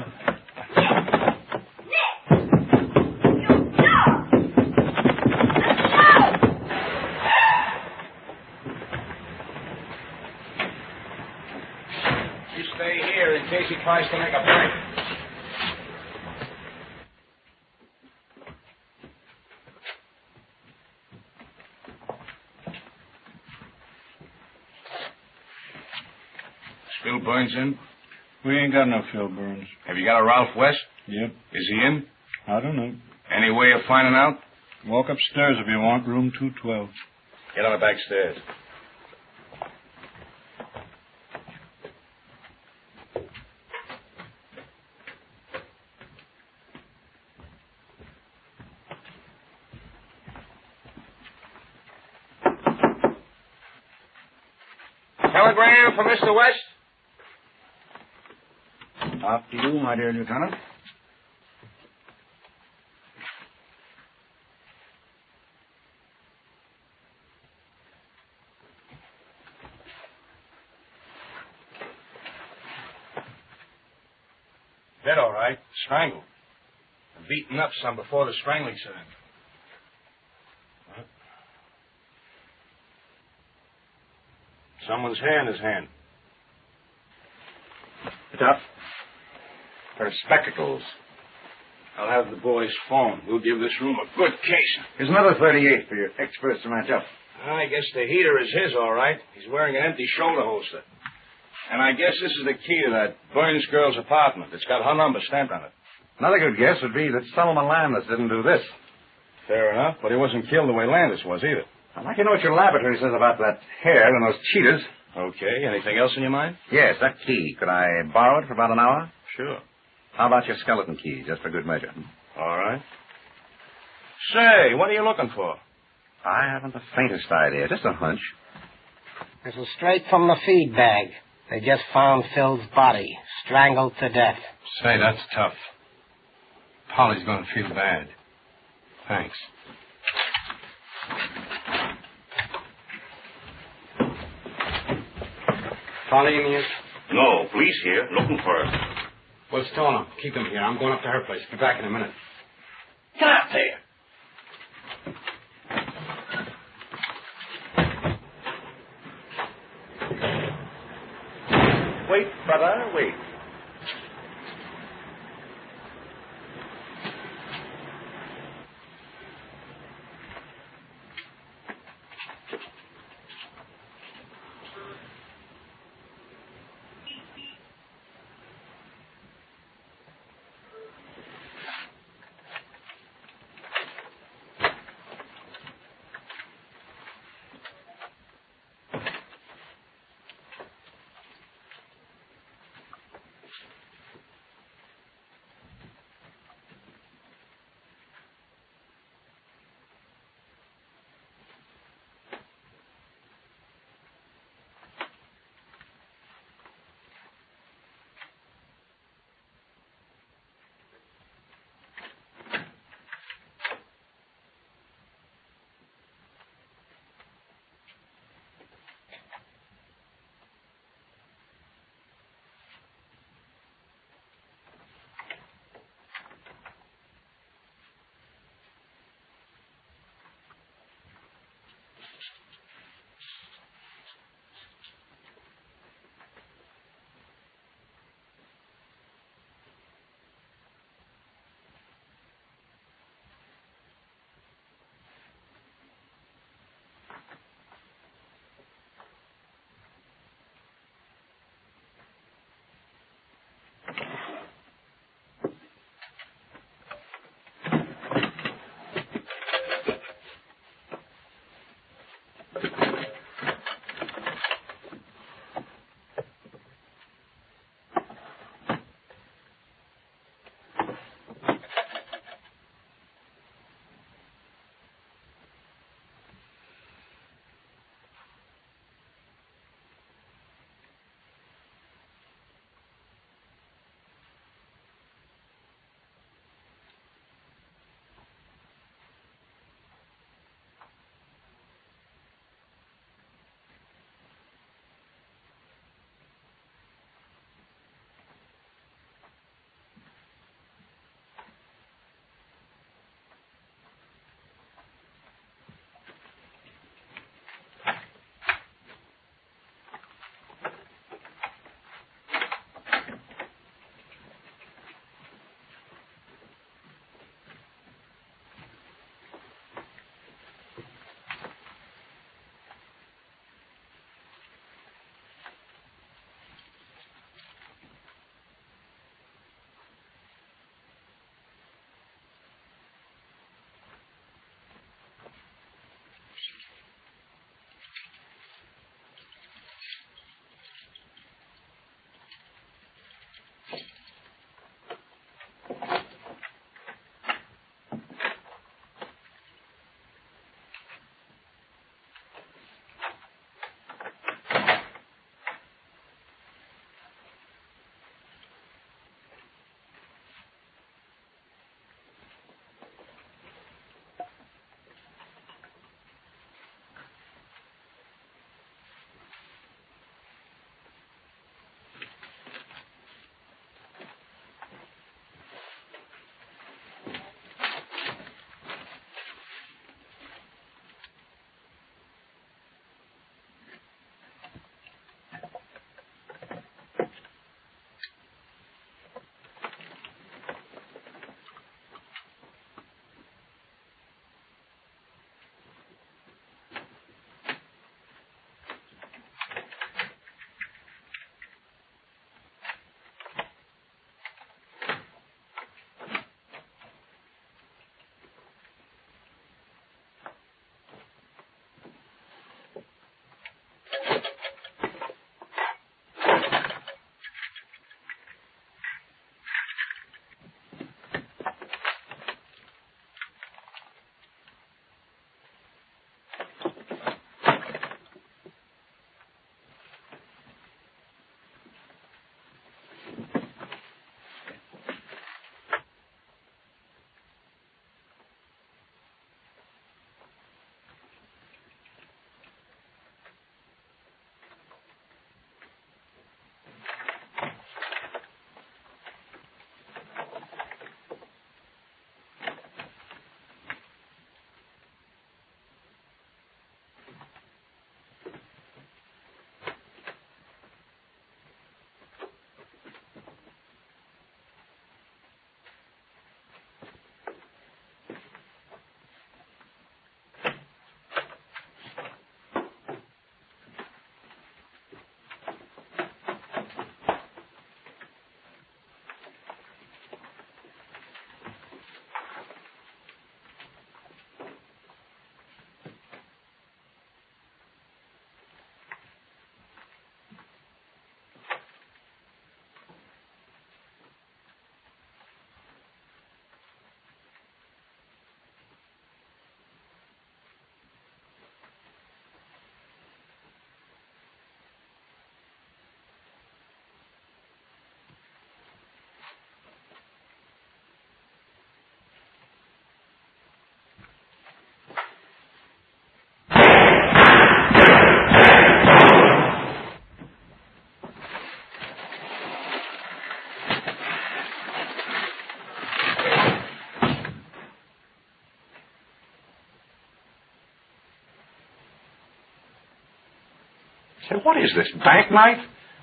Speaker 3: You stay here in case he tries to make a break. Phil Burns in?
Speaker 19: We ain't got no Phil Burns.
Speaker 3: Have you got a Ralph West?
Speaker 19: Yep.
Speaker 3: Is he in?
Speaker 19: I don't know.
Speaker 3: Any way of finding out?
Speaker 19: Walk upstairs if you want, room two twelve.
Speaker 3: Get on the back stairs. Telegram for Mister West?
Speaker 7: After you, my dear Lieutenant.
Speaker 3: Dead, all right. Strangled. And beaten up some before the strangling set in. What? Someone's hair in his hand.
Speaker 7: It's up. Pair of spectacles.
Speaker 3: I'll have the boy's phone. We'll give this room a good case.
Speaker 7: Here's another thirty-eight for your experts to match up.
Speaker 3: I guess the heater is his, all right. He's wearing an empty shoulder holster. And I guess this is the key to that Burns girl's apartment. It's got her number stamped on it.
Speaker 7: Another good guess would be that Solomon Landis didn't do this.
Speaker 3: Fair enough, but he wasn't killed the way Landis was either.
Speaker 7: I'd like to know what your laboratory says about that hair and those cheetahs.
Speaker 3: Okay, anything else in your mind?
Speaker 7: Yes, that key. Could I borrow it for about an hour?
Speaker 3: Sure.
Speaker 7: How about your skeleton key, just for good measure?
Speaker 3: All right. Say, what are you looking for?
Speaker 7: I haven't the faintest idea. Just a hunch.
Speaker 11: This is straight from the feed bag. They just found Phil's body, strangled to death.
Speaker 6: Say, that's tough. Polly's going to feel bad. Thanks.
Speaker 11: Polly in here?
Speaker 9: No, police here, looking for her.
Speaker 11: Well, Stoner, keep him here. I'm going up to her place. Be back in a minute.
Speaker 9: Get out there.
Speaker 7: Wait, brother, wait. Say, what is this, bank night?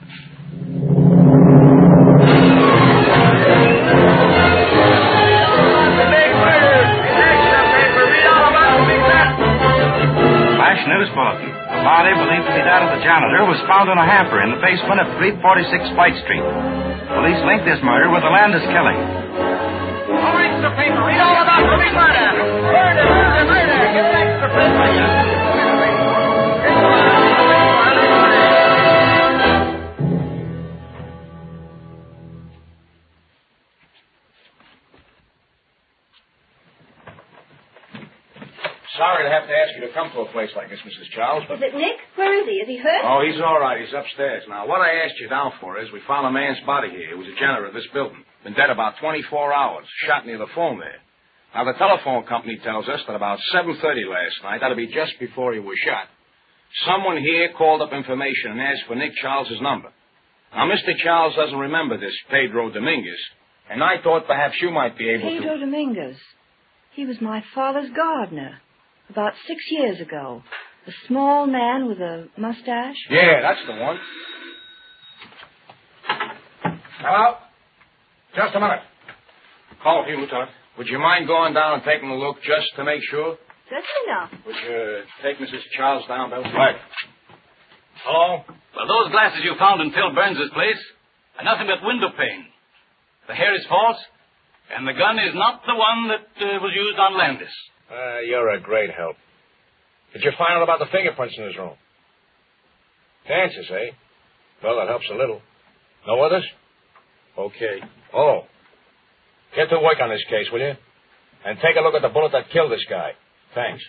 Speaker 3: Flash news bulletin. A body believed to be that of the janitor was found in a hamper in the basement of three forty-six White Street. Police linked this murder with the Landis killing.
Speaker 2: All extra paper. Read all about the big murder. Murder, murder, murder. Get an extra paper.
Speaker 20: Sorry to have to ask you to come to a place like this, Missus Charles, but...
Speaker 18: Is it Nick? Where is he? Is he hurt?
Speaker 20: Oh, he's all right. He's upstairs. Now, what I asked you down for is we found a man's body here. He was a janitor of this building. Been dead about twenty-four hours. Shot near the phone there. Now, the telephone company tells us that about seven thirty last night, that'll be just before he was shot, someone here called up information and asked for Nick Charles's number. Now, Mister Charles doesn't remember this Pedro Dominguez, and I thought perhaps you might be able to...
Speaker 18: Pedro Dominguez. He was my father's gardener. About six years ago. A small man with a mustache.
Speaker 20: Yeah, that's the one. Hello? Just a minute. Call you, Lieutenant. Would you mind going down and taking a look just to make sure?
Speaker 18: Certainly not.
Speaker 20: Would you take Missus Charles down, Bill? Right.
Speaker 3: Hello? Well, those glasses you found in Phil Burns' place are nothing but window pane. The hair is false, and the gun is not the one that uh, was used on Landis.
Speaker 20: Uh, you're a great help. Did you find out about the fingerprints in his room? Dances, eh? Well, that helps a little. No others? Okay. Oh. Get to work on this case, will you? And take a look at the bullet that killed this guy. Thanks.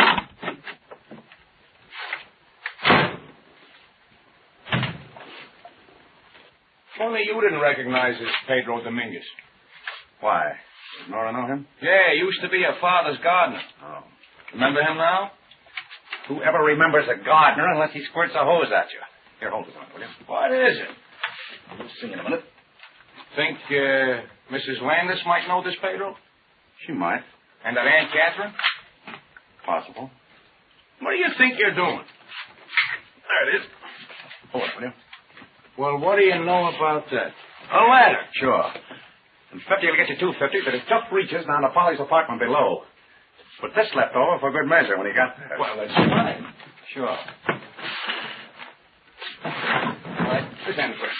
Speaker 20: Only you didn't recognize this Pedro Dominguez.
Speaker 7: Why? Does Nora know him?
Speaker 20: Yeah, he used to be her father's gardener.
Speaker 7: Oh.
Speaker 20: Remember him now?
Speaker 7: Whoever remembers a gardener unless he squirts a hose at you. Here, hold it on, will you?
Speaker 20: What is it?
Speaker 7: We'll see in a minute.
Speaker 20: Think uh, Missus Landis might know this Pedro?
Speaker 7: She might.
Speaker 20: And that Aunt Catherine?
Speaker 7: Possible.
Speaker 20: What do you think you're doing?
Speaker 7: There it is. Hold it, will you?
Speaker 20: Well, what do you know about that?
Speaker 7: A ladder. Sure. And fifty will get you two fifty, but it just reaches down to Polly's apartment below. But this left over for good measure when he got there.
Speaker 20: Well, that's fine.
Speaker 7: Sure. All right, this end first.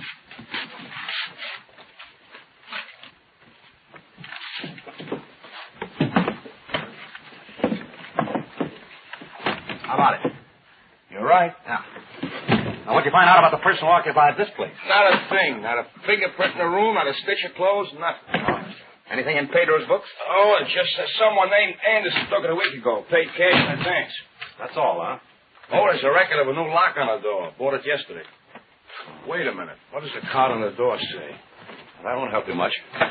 Speaker 7: How about it?
Speaker 20: You're right.
Speaker 7: Yeah. Now, what'd you find out about the person who occupied this place?
Speaker 20: Not a thing. Not a fingerprint in the room, not a stitch of clothes, nothing.
Speaker 7: Anything in Pedro's books?
Speaker 20: Oh, it's just uh, someone named Anderson took it a week ago. Paid cash in advance.
Speaker 7: That's all, huh?
Speaker 20: Oh, there's a record of a new lock on the door. Bought it yesterday. Wait a minute. What does the card on the door say?
Speaker 7: That won't help you much.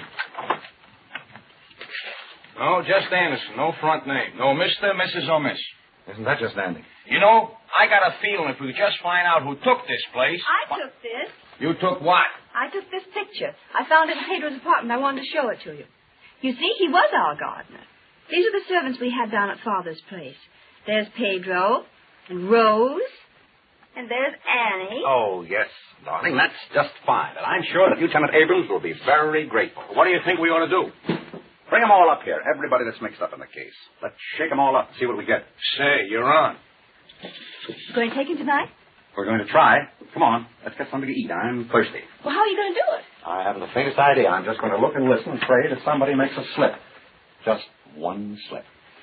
Speaker 20: No, just Anderson. No front name. No Mister, Missus or Miss.
Speaker 7: Isn't that just dandy?
Speaker 20: You know, I got a feeling if we could just find out who took this place...
Speaker 18: I took this.
Speaker 20: You took what?
Speaker 18: I took this picture. I found it in Pedro's apartment. I wanted to show it to you. You see, he was our gardener. These are the servants we had down at Father's place. There's Pedro, and Rose, and there's Annie.
Speaker 7: Oh, yes, darling, that's just fine. And I'm sure that Lieutenant Abrams will be very grateful.
Speaker 20: What do you think we ought to do?
Speaker 7: Bring them all up here, everybody that's mixed up in the case. Let's shake them all up and see what we get.
Speaker 20: Say, you're on.
Speaker 18: You going to take him tonight?
Speaker 7: We're going to try. Come on, let's get something to eat. I'm thirsty.
Speaker 18: Well, how are you going to do it?
Speaker 7: I haven't the faintest idea. I'm just going to look and listen and pray that somebody makes a slip. Just one slip.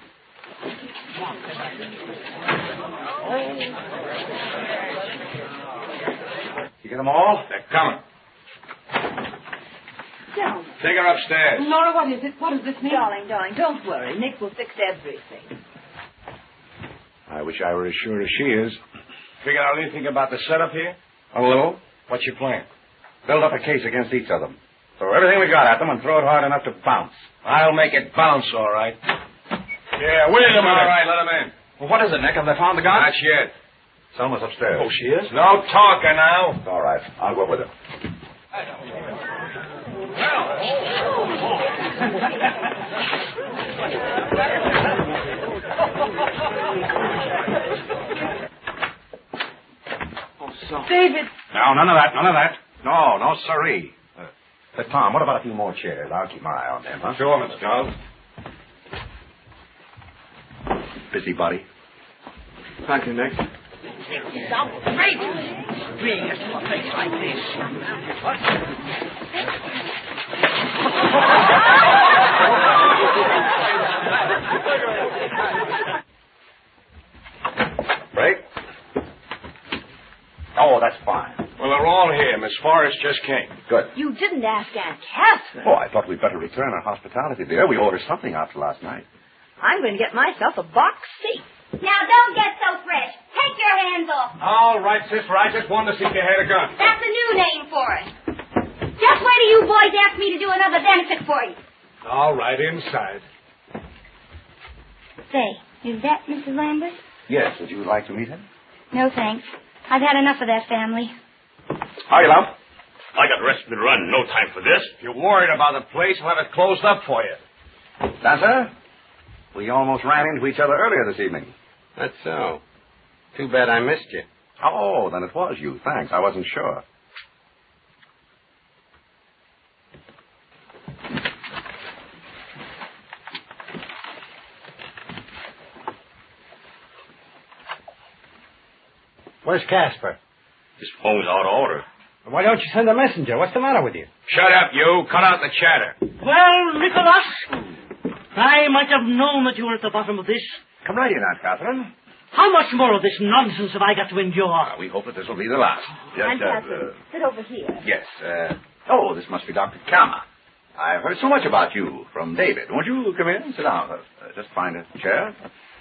Speaker 7: You get them all?
Speaker 20: They're coming.
Speaker 18: Don't.
Speaker 20: Take her upstairs.
Speaker 8: Nora, what is it? What does this mean?
Speaker 18: Darling, darling, don't worry. Nick will fix everything.
Speaker 20: I wish I were as sure as she is. Figure out anything about the setup here?
Speaker 7: A little.
Speaker 20: What's your plan?
Speaker 7: Build up a case against each of them. Throw everything we got at them and throw it hard enough to bounce.
Speaker 20: I'll make it bounce, all right. Yeah, wait a minute. All right, let him in.
Speaker 7: Well, what is it, Nick? Have they found the gun?
Speaker 20: Not yet.
Speaker 7: Selma's upstairs.
Speaker 20: Oh, she is? No talking now.
Speaker 7: All right. I'll go with her.
Speaker 8: so. David.
Speaker 20: No, none of that, none of that. No, no, sirree. Uh, uh, Tom, what about a few more chairs? I'll keep my eye on them, huh?
Speaker 6: Sure, Mister Charles.
Speaker 20: Busybody.
Speaker 6: Thank you, Nick.
Speaker 5: It's outrageous bringing us to a place like this.
Speaker 20: Break? Oh, that's fine.
Speaker 3: Well, they're all here. Miss Forrest just came.
Speaker 20: Good.
Speaker 18: You didn't ask Aunt Catherine.
Speaker 20: Oh, I thought we'd better return our hospitality, dear. We ordered something after last night.
Speaker 18: I'm going to get myself a box seat.
Speaker 10: Now, don't get so fresh. Take your hands off.
Speaker 3: All right, sister. I just wanted to see if you had a gun.
Speaker 10: That's a new name for it. Just wait till you boys ask me to do another benefit for you.
Speaker 3: All right, inside.
Speaker 10: Say, is that Missus Lambert?
Speaker 20: Yes, would you like to meet him?
Speaker 10: No, thanks. I've had enough of that family.
Speaker 20: Howdy, love.
Speaker 9: I got rest and run. No time for this.
Speaker 3: If you're worried about the place, we'll have it closed up for you.
Speaker 20: Dancer, we almost ran into each other earlier this evening.
Speaker 11: That's so. Too bad I missed you.
Speaker 20: Oh, then it was you. Thanks. I wasn't sure.
Speaker 11: Where's Casper?
Speaker 9: His phone's out of order.
Speaker 11: Why don't you send a messenger? What's the matter with you?
Speaker 3: Shut up, you. Cut out the chatter.
Speaker 5: Well, Nicholas, I might have known that you were at the bottom of this.
Speaker 20: Come right in, Aunt Catherine.
Speaker 5: How much more of this nonsense have I got to endure?
Speaker 20: Uh, we hope that this will be the last. Just,
Speaker 18: Aunt
Speaker 20: uh,
Speaker 18: Catherine,
Speaker 20: uh,
Speaker 18: sit over here.
Speaker 20: yes. Uh, oh, this must be Doctor Kama. I've heard so much about you from David. Won't you come in? Sit down. Uh, just find a chair.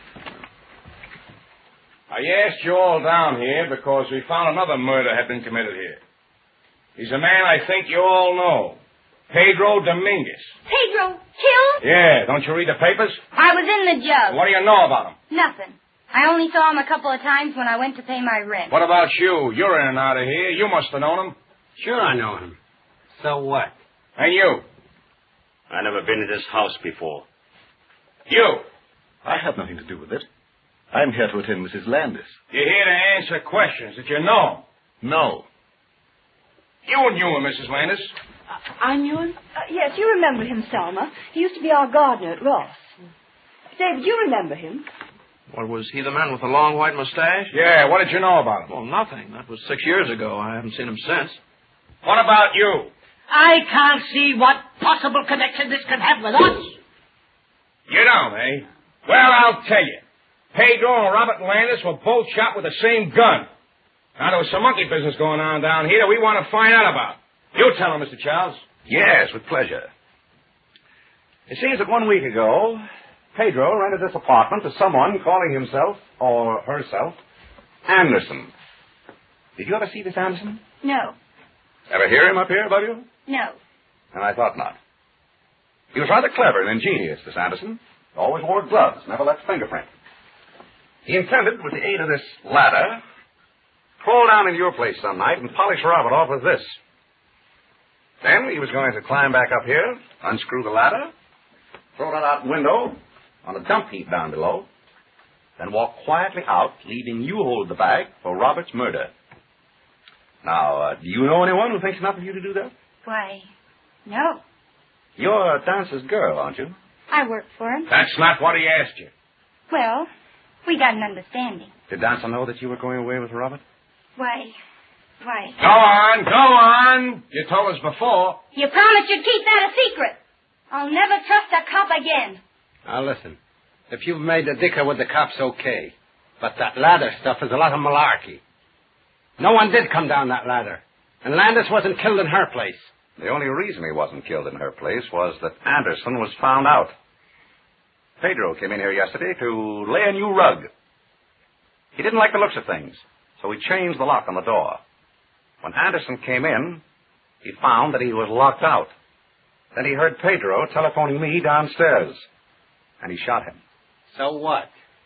Speaker 3: I asked you all down here because we found another murder had been committed here. He's a man I think you all know. Pedro Dominguez.
Speaker 10: Pedro, killed?
Speaker 3: Yeah, don't you read the papers?
Speaker 10: I was in the jug.
Speaker 3: What do you know about him?
Speaker 10: Nothing. I only saw him a couple of times when I went to pay my rent.
Speaker 3: What about you? You're in and out of here. You must have known him.
Speaker 11: Sure I know him. So what?
Speaker 3: And you?
Speaker 9: I never been in this house before.
Speaker 3: You?
Speaker 14: I have nothing to do with it. I'm here to attend Missus Landis.
Speaker 3: You're here to answer questions that you know.
Speaker 14: No.
Speaker 3: You knew him, Missus Landis.
Speaker 8: I knew him?
Speaker 18: Uh, yes, you remember him, Selma. He used to be our gardener at Ross. David, you remember him?
Speaker 6: Well, was he the man with the long white mustache?
Speaker 3: Yeah, what did you know about him?
Speaker 6: Well, nothing. That was six years ago. I haven't seen him since.
Speaker 3: What about you?
Speaker 5: I can't see what possible connection this could have with us.
Speaker 3: You don't, eh? Well, I'll tell you. Pedro and Robert Landis were both shot with the same gun. Now, there was some monkey business going on down here that we want to find out about. You tell him, Mister Charles.
Speaker 20: Yes, with pleasure. It seems that one week ago, Pedro rented this apartment to someone calling himself, or herself, Anderson. Did you ever see this Anderson?
Speaker 10: No.
Speaker 20: Ever hear him up here above you?
Speaker 10: No.
Speaker 20: And I thought not. He was rather clever and ingenious, this Anderson. Always wore gloves, never left fingerprint. He intended, with the aid of this ladder, crawl down into your place some night and polish Robert off with this. Then he was going to climb back up here, unscrew the ladder, throw it out the window on a dump heap down below, then walk quietly out, leaving you hold the bag for Robert's murder. Now, uh, do you know anyone who thinks enough of you to do that?
Speaker 10: Why, no.
Speaker 20: You're Dancer's girl, aren't you?
Speaker 10: I work for him.
Speaker 3: That's not what he asked you.
Speaker 10: Well, we got an understanding.
Speaker 20: Did Dancer know that you were going away with Robert?
Speaker 10: Why, why...
Speaker 3: Go on, go on. You told us before.
Speaker 10: You promised you'd keep that a secret. I'll never trust a cop again.
Speaker 11: Now, listen. If you've made the dicker with the cops, okay. But that ladder stuff is a lot of malarkey. No one did come down that ladder. And Landis wasn't killed in her place.
Speaker 20: The only reason he wasn't killed in her place was that Anderson was found out. Pedro came in here yesterday to lay a new rug. He didn't like the looks of things, so he changed the lock on the door. When Anderson came in, he found that he was locked out. Then he heard Pedro telephoning me downstairs, and he shot him.
Speaker 11: So what?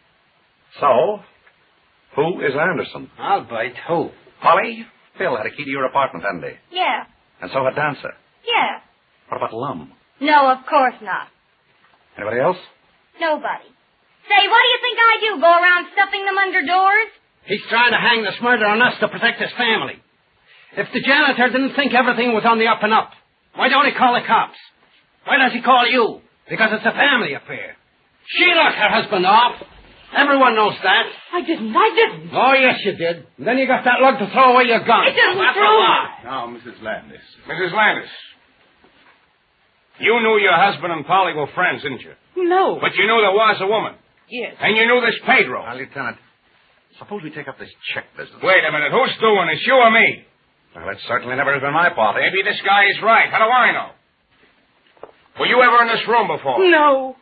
Speaker 20: So, who is Anderson?
Speaker 11: I'll bite who?
Speaker 20: Polly, Phil had a key to your apartment, hadn't he?
Speaker 10: Yeah.
Speaker 20: And so had Dancer.
Speaker 10: Yeah.
Speaker 20: What about Lum?
Speaker 10: No, of course not.
Speaker 20: Anybody else?
Speaker 10: Nobody. Say, what do you think I do? Go around stuffing them under doors?
Speaker 11: He's trying to hang this murder on us to protect his family. If the janitor didn't think everything was on the up and up, why don't he call the cops? Why does he call you? Because it's a family affair. She locked her husband off. Everyone knows that.
Speaker 8: I didn't. I didn't.
Speaker 11: Oh, yes, you did. And then you got that lug to throw away your gun.
Speaker 8: It doesn't
Speaker 11: That's
Speaker 8: throw.
Speaker 11: a lie.
Speaker 14: Now, Missus Landis.
Speaker 20: Missus Landis, you knew your husband and Polly were friends, didn't you?
Speaker 8: No.
Speaker 20: But you knew there was a woman.
Speaker 8: Yes.
Speaker 20: And you knew this Pedro.
Speaker 7: Now, Lieutenant, suppose we take up this check business.
Speaker 20: Wait a minute. Who's doing this, you or me?
Speaker 7: Well, it certainly never has been my party.
Speaker 20: Maybe this guy is right. How do I know? Were you ever in this room before?
Speaker 8: No.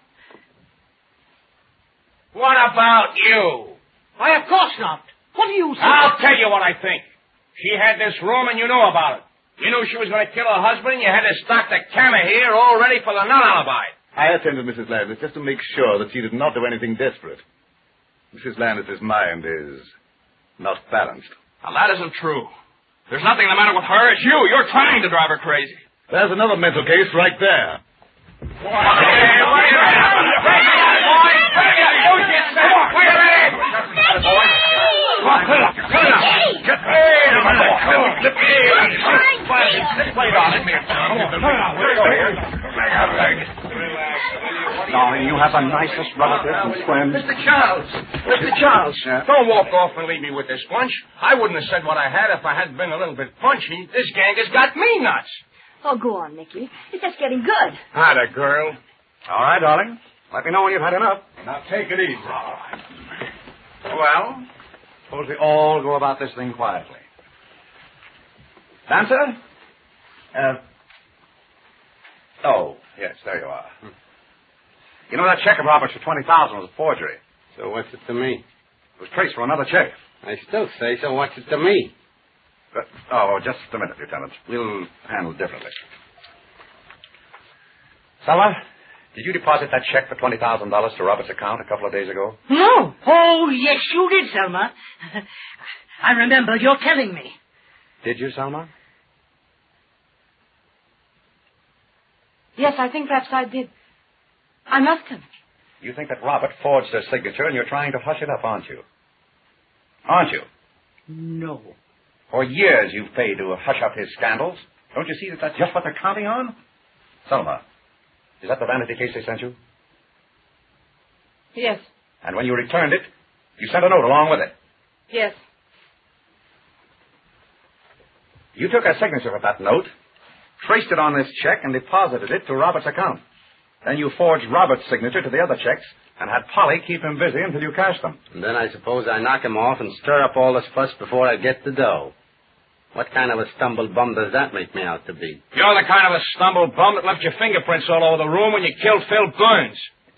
Speaker 20: What about you?
Speaker 11: Why, of course not. What do you say?
Speaker 20: I'll tell you what I think. She had this room and you knew about it. You knew she was going to kill her husband and you had to stock the camera here all ready for the non-alibi.
Speaker 14: I attended Missus Landis just to make sure that she did not do anything desperate. Missus Landis's mind is not balanced.
Speaker 20: Now, that isn't true. There's nothing the matter with her. It's you. You're trying to drive her crazy.
Speaker 14: There's another mental case right there.
Speaker 7: Darling, you have the nicest relatives and friends.
Speaker 20: Mister Charles. Mister Charles.
Speaker 7: Yeah?
Speaker 20: Don't walk off and leave me with this bunch. I wouldn't have said what I had if I hadn't been a little bit punchy. This gang has got me nuts.
Speaker 18: Oh, go on, Nicky. It's just getting good.
Speaker 20: Hiya, girl.
Speaker 7: All right, darling. Let me know when you've had enough.
Speaker 20: Now, take it easy.
Speaker 7: Well, suppose we all go about this thing quietly. Dancer? Uh, oh, yes, there you are. You know that check of Roberts for twenty thousand dollars was a forgery.
Speaker 11: So what's it to me?
Speaker 7: It was traced for another check.
Speaker 11: I still say, so what's it to me?
Speaker 7: But, oh, just a minute, Lieutenant. We'll handle it differently. Selma, did you deposit that check for twenty thousand dollars to Robert's account a couple of days ago?
Speaker 8: No. Oh, yes, you did, Selma. I remember your telling me.
Speaker 7: Did you, Selma?
Speaker 8: Yes, I think perhaps I did. I must have.
Speaker 7: You think that Robert forged their signature and you're trying to hush it up, aren't you? Aren't you?
Speaker 8: No.
Speaker 7: For years you've paid to hush up his scandals. Don't you see that that's just what they're counting on? Selma, is that the vanity case they sent you?
Speaker 8: Yes.
Speaker 7: And when you returned it, you sent a note along with it.
Speaker 8: Yes.
Speaker 7: You took a signature of that note, traced it on this check, and deposited it to Robert's account. Then you forged Robert's signature to the other checks and had Polly keep him busy until you cashed them.
Speaker 11: And then I suppose I knock him off and stir up all this fuss before I get the dough. What kind of a stumble bum does that make me out to be?
Speaker 20: You're the kind of a stumble bum that left your fingerprints all over the room when you killed Phil Burns.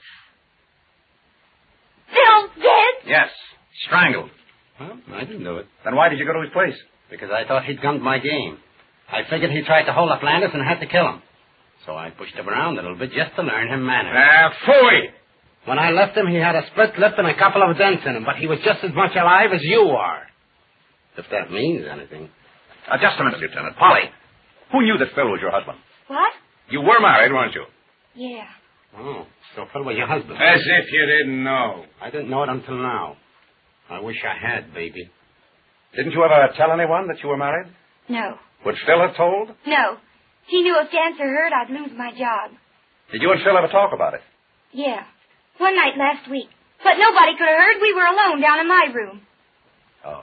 Speaker 18: Phil dead?
Speaker 7: Yes, strangled.
Speaker 11: Well, I didn't do it.
Speaker 7: Then why did you go to his place?
Speaker 11: Because I thought he'd gunned my game. I figured he tried to hold up Landis and had to kill him. So I pushed him around a little bit just to learn him manners.
Speaker 20: Ah, phooey!
Speaker 11: When I left him, he had a split lip and a couple of dents in him, but he was just as much alive as you are. If that means anything.
Speaker 7: Uh, just a minute, Lieutenant. Polly, who knew that Phil was your husband?
Speaker 18: What?
Speaker 7: You were married, weren't you?
Speaker 18: Yeah.
Speaker 11: Oh, so Phil was your husband.
Speaker 20: As if you didn't know.
Speaker 11: I didn't know it until now. I wish I had, baby.
Speaker 7: Didn't you ever tell anyone that you were married?
Speaker 18: No.
Speaker 7: Would Phil have told?
Speaker 18: No. He knew if Dancer heard, I'd lose my job.
Speaker 7: Did you and Phil ever talk about it?
Speaker 18: Yeah. One night last week. But nobody could have heard. We were alone down in my room.
Speaker 7: Oh.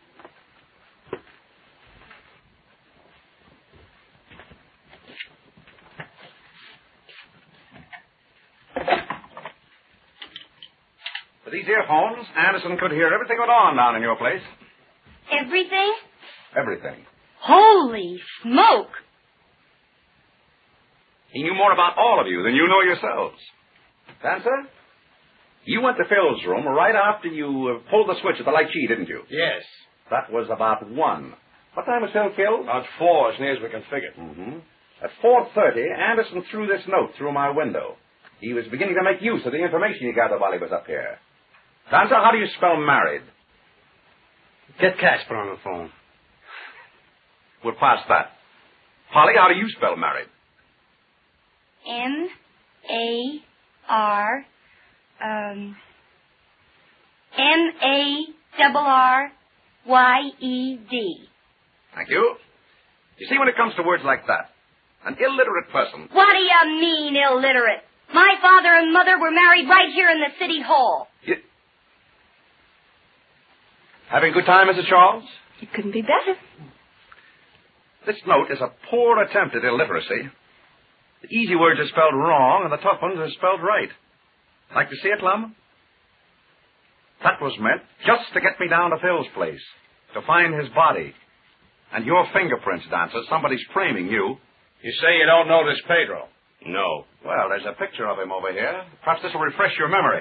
Speaker 7: With these earphones, Anderson could hear everything went on down in your place.
Speaker 18: Everything?
Speaker 7: Everything.
Speaker 18: Holy smoke!
Speaker 7: He knew more about all of you than you know yourselves. Dancer, you went to Phil's room right after you uh, pulled the switch at the light key, didn't you?
Speaker 20: Yes.
Speaker 7: That was about one. What time was Phil killed?
Speaker 20: About four, as near as we can figure.
Speaker 7: Mm-hmm. At four thirty, Anderson threw this note through my window. He was beginning to make use of the information he gathered while he was up here. Dancer, how do you spell married?
Speaker 11: Get Casper on the phone.
Speaker 7: We're past that. Polly, how do you spell married?
Speaker 18: M A R um M A
Speaker 10: double R Y E D.
Speaker 7: Thank you. You see, when it comes to words like that, an illiterate person...
Speaker 10: What do you mean, illiterate? My father and mother were married right here in the city hall.
Speaker 7: You... Having a good time, Missus Charles?
Speaker 8: It couldn't be better.
Speaker 7: This note is a poor attempt at illiteracy. The easy words are spelled wrong, and the tough ones are spelled right. Like to see it, Lum? That was meant just to get me down to Phil's place, to find his body. And your fingerprints, Dancer. Somebody's framing you.
Speaker 20: You say you don't know this Pedro?
Speaker 7: No. Well, there's a picture of him over here. Perhaps this will refresh your memory.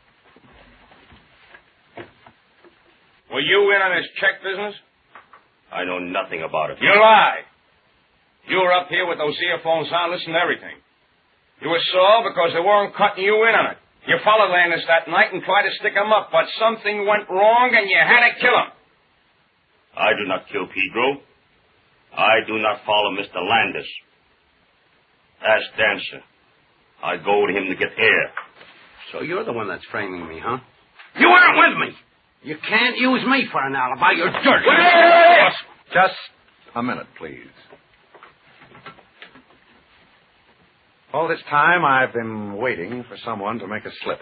Speaker 20: Were you in on his check business?
Speaker 9: I know nothing about it.
Speaker 20: You lie. You were up here with those earphones on, listening to everything. You were sore because they weren't cutting you in on it. You followed Landis that night and tried to stick him up, but something went wrong and you had to kill him.
Speaker 9: I do not kill Pedro. I do not follow Mister Landis. Ask Dancer. I go to him to get air.
Speaker 11: So you're the one that's framing me, huh?
Speaker 20: You weren't with me.
Speaker 11: You can't use me for an alibi. You're dirty.
Speaker 7: Wait! Just a minute, please. All this time, I've been waiting for someone to make a slip.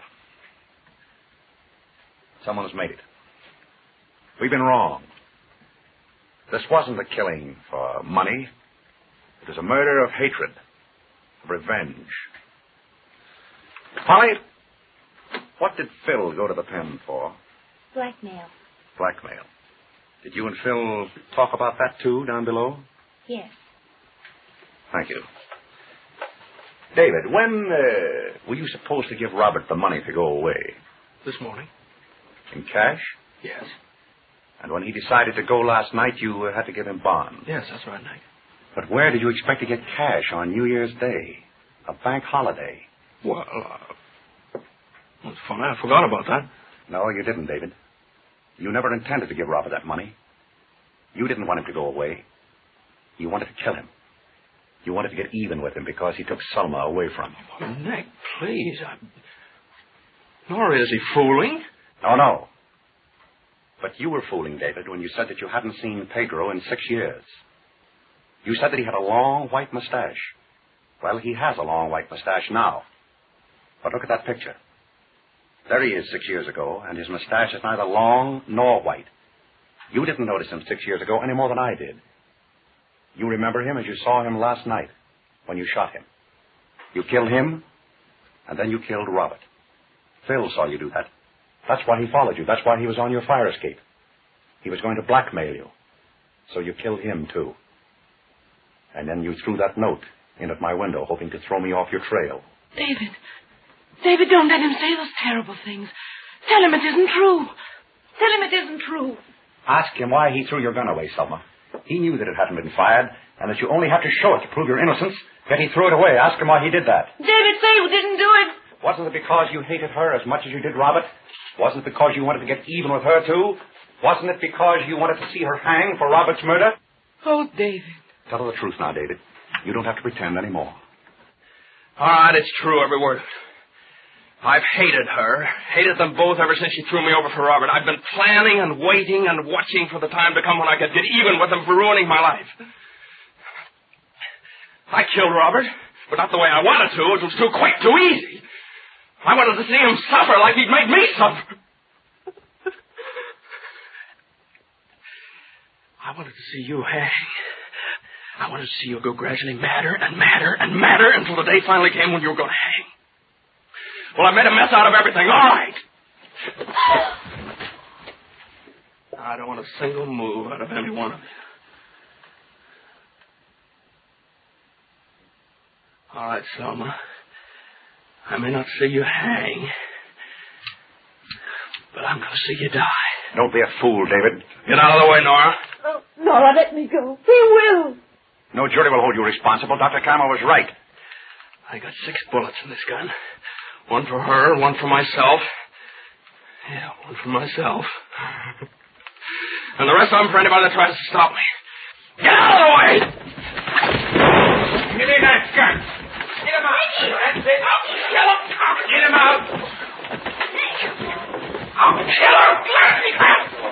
Speaker 7: Someone has made it. We've been wrong. This wasn't a killing for money. It was a murder of hatred, of revenge. Polly, what did Phil go to the pen for?
Speaker 10: Blackmail.
Speaker 7: Blackmail. Did you and Phil talk about that, too, down below?
Speaker 10: Yes.
Speaker 7: Thank you. David, when uh, were you supposed to give Robert the money to go away?
Speaker 6: This morning.
Speaker 7: In cash?
Speaker 6: Yes.
Speaker 7: And when he decided to go last night, you uh, had to give him bond?
Speaker 6: Yes, that's right, Nick.
Speaker 7: But where did you expect to get cash on New Year's Day? A bank holiday?
Speaker 6: Well, uh, that's funny. I forgot about that.
Speaker 7: No, you didn't, David. You never intended to give Robert that money. You didn't want him to go away. You wanted to kill him. You wanted to get even with him because he took Selma away from you.
Speaker 6: Oh, Nick, please. I... Nor is he fooling.
Speaker 7: Oh, no. But you were fooling, David, when you said that you hadn't seen Pedro in six years. You said that he had a long white mustache. Well, he has a long white mustache now. But look at that picture. There he is six years ago, and his mustache is neither long nor white. You didn't notice him six years ago any more than I did. You remember him as you saw him last night when you shot him. You killed him, and then you killed Robert. Phil saw you do that. That's why he followed you. That's why he was on your fire escape. He was going to blackmail you. So you killed him, too. And then you threw that note in at my window, hoping to throw me off your trail.
Speaker 8: David. David, don't let him say those terrible things. Tell him it isn't true. Tell him it isn't true.
Speaker 7: Ask him why he threw your gun away, Selma. He knew that it hadn't been fired, and that you only have to show it to prove your innocence, yet he threw it away. Ask him why he did that.
Speaker 8: David, say you didn't do it.
Speaker 7: Wasn't it because you hated her as much as you did Robert? Wasn't it because you wanted to get even with her, too? Wasn't it because you wanted to see her hang for Robert's murder?
Speaker 8: Oh, David.
Speaker 7: Tell her the truth now, David. You don't have to pretend anymore.
Speaker 6: All right, it's true, every word. I've hated her, hated them both ever since she threw me over for Robert. I've been planning and waiting and watching for the time to come when I could get even with them for ruining my life. I killed Robert, but not the way I wanted to. It was too quick, too easy. I wanted to see him suffer like he'd made me suffer. I wanted to see you hang. I wanted to see you go gradually madder and madder and madder until the day finally came when you were going to hang. Well, I made a mess out of everything. All right. I don't want a single move out of any one of you. All right, Selma. I may not see you hang, but I'm going to see you die.
Speaker 7: Don't be a fool, David.
Speaker 6: Get out of the way, Nora.
Speaker 8: Oh, Nora, let me go. He will.
Speaker 7: No jury will hold you responsible. Doctor Campbell was right.
Speaker 6: I got six bullets in this gun. One for her, one for myself. Yeah, one for myself. And the rest of them for anybody that tries to stop me. Get out of the way!
Speaker 2: Give me that gun. Get him out. That's it. I'll kill him. Get him out. I'll kill her.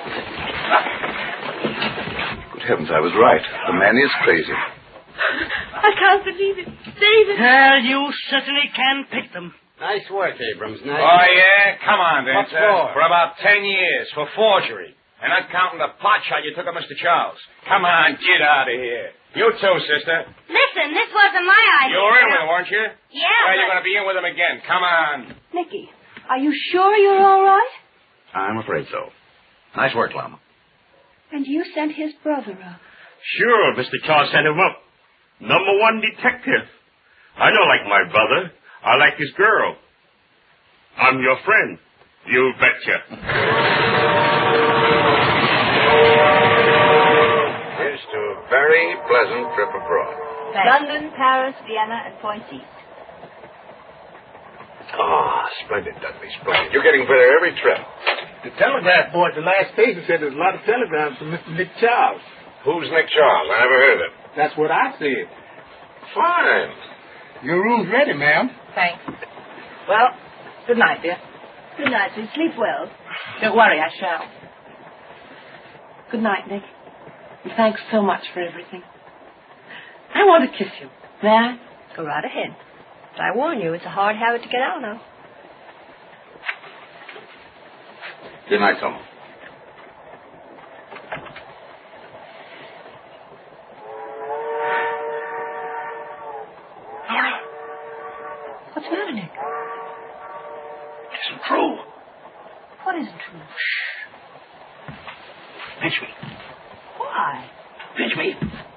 Speaker 14: heavens, I was right. The man is crazy.
Speaker 8: I can't believe it. David.
Speaker 21: Well, you certainly can pick them.
Speaker 11: Nice work, Abrams. Nice
Speaker 20: Oh, yeah? Come on,
Speaker 11: What
Speaker 20: Dancer.
Speaker 11: for?
Speaker 20: For about ten years. For forgery. And not counting the pot shot you took of Mister Charles. Come on, get out of here. You too, sister.
Speaker 10: Listen, this wasn't my idea.
Speaker 20: You were in with him, weren't you?
Speaker 10: Yeah,
Speaker 20: Well, you're
Speaker 10: but-
Speaker 20: going to be in with him again. Come on.
Speaker 8: Nicky, are you sure you're all right?
Speaker 7: I'm afraid so. Nice work, Lum.
Speaker 8: And you sent his brother up.
Speaker 9: Sure, Mister Charles sent him up. Number one detective. I don't like my brother. I like his girl. I'm your friend. You betcha.
Speaker 22: Here's to a very pleasant trip abroad.
Speaker 1: London, Paris, Vienna, and Poissy.
Speaker 22: Ah, splendid, Dudley, splendid. You're getting better every trip.
Speaker 23: The telegraph boy at the last station said there's a lot of telegrams from Mister Nick Charles.
Speaker 22: Who's Nick Charles? I never heard of him.
Speaker 23: That's what I said.
Speaker 22: Fine.
Speaker 23: Your room's ready, ma'am.
Speaker 8: Thanks. Well, good night, dear.
Speaker 1: Good night, sweet. Sleep well.
Speaker 8: Don't worry, I shall. Good night, Nick. And thanks so much for everything. I want to kiss you. May I?
Speaker 1: Go right ahead. But I warn you, it's a hard habit to get out of.
Speaker 7: Good night, Selma.
Speaker 1: Laura. What's the matter, Nick?
Speaker 7: It isn't true.
Speaker 1: What isn't true?
Speaker 7: Pinch me.
Speaker 1: Why?
Speaker 7: Pinch me.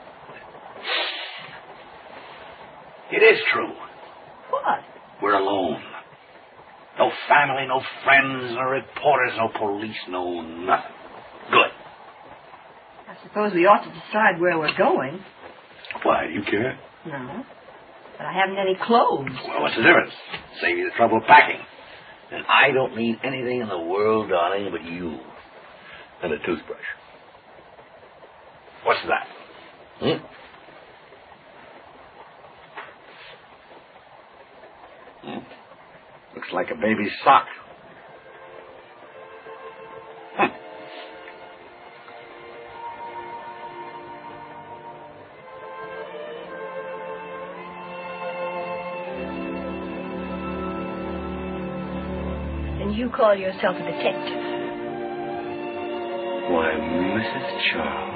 Speaker 7: It is true.
Speaker 1: What?
Speaker 7: We're alone. No family, no friends, no reporters, no police, no nothing. Good.
Speaker 1: I suppose we ought to decide where we're going.
Speaker 7: Why, do you care?
Speaker 1: No. But I haven't any clothes.
Speaker 7: Well, what's the difference? Save you the trouble of packing. And I don't need anything in the world, darling, but you. And a toothbrush. What's that? Hmm? Hmm? Looks like a baby's sock. Huh.
Speaker 1: And you call yourself a detective.
Speaker 7: Why, Missus Charles.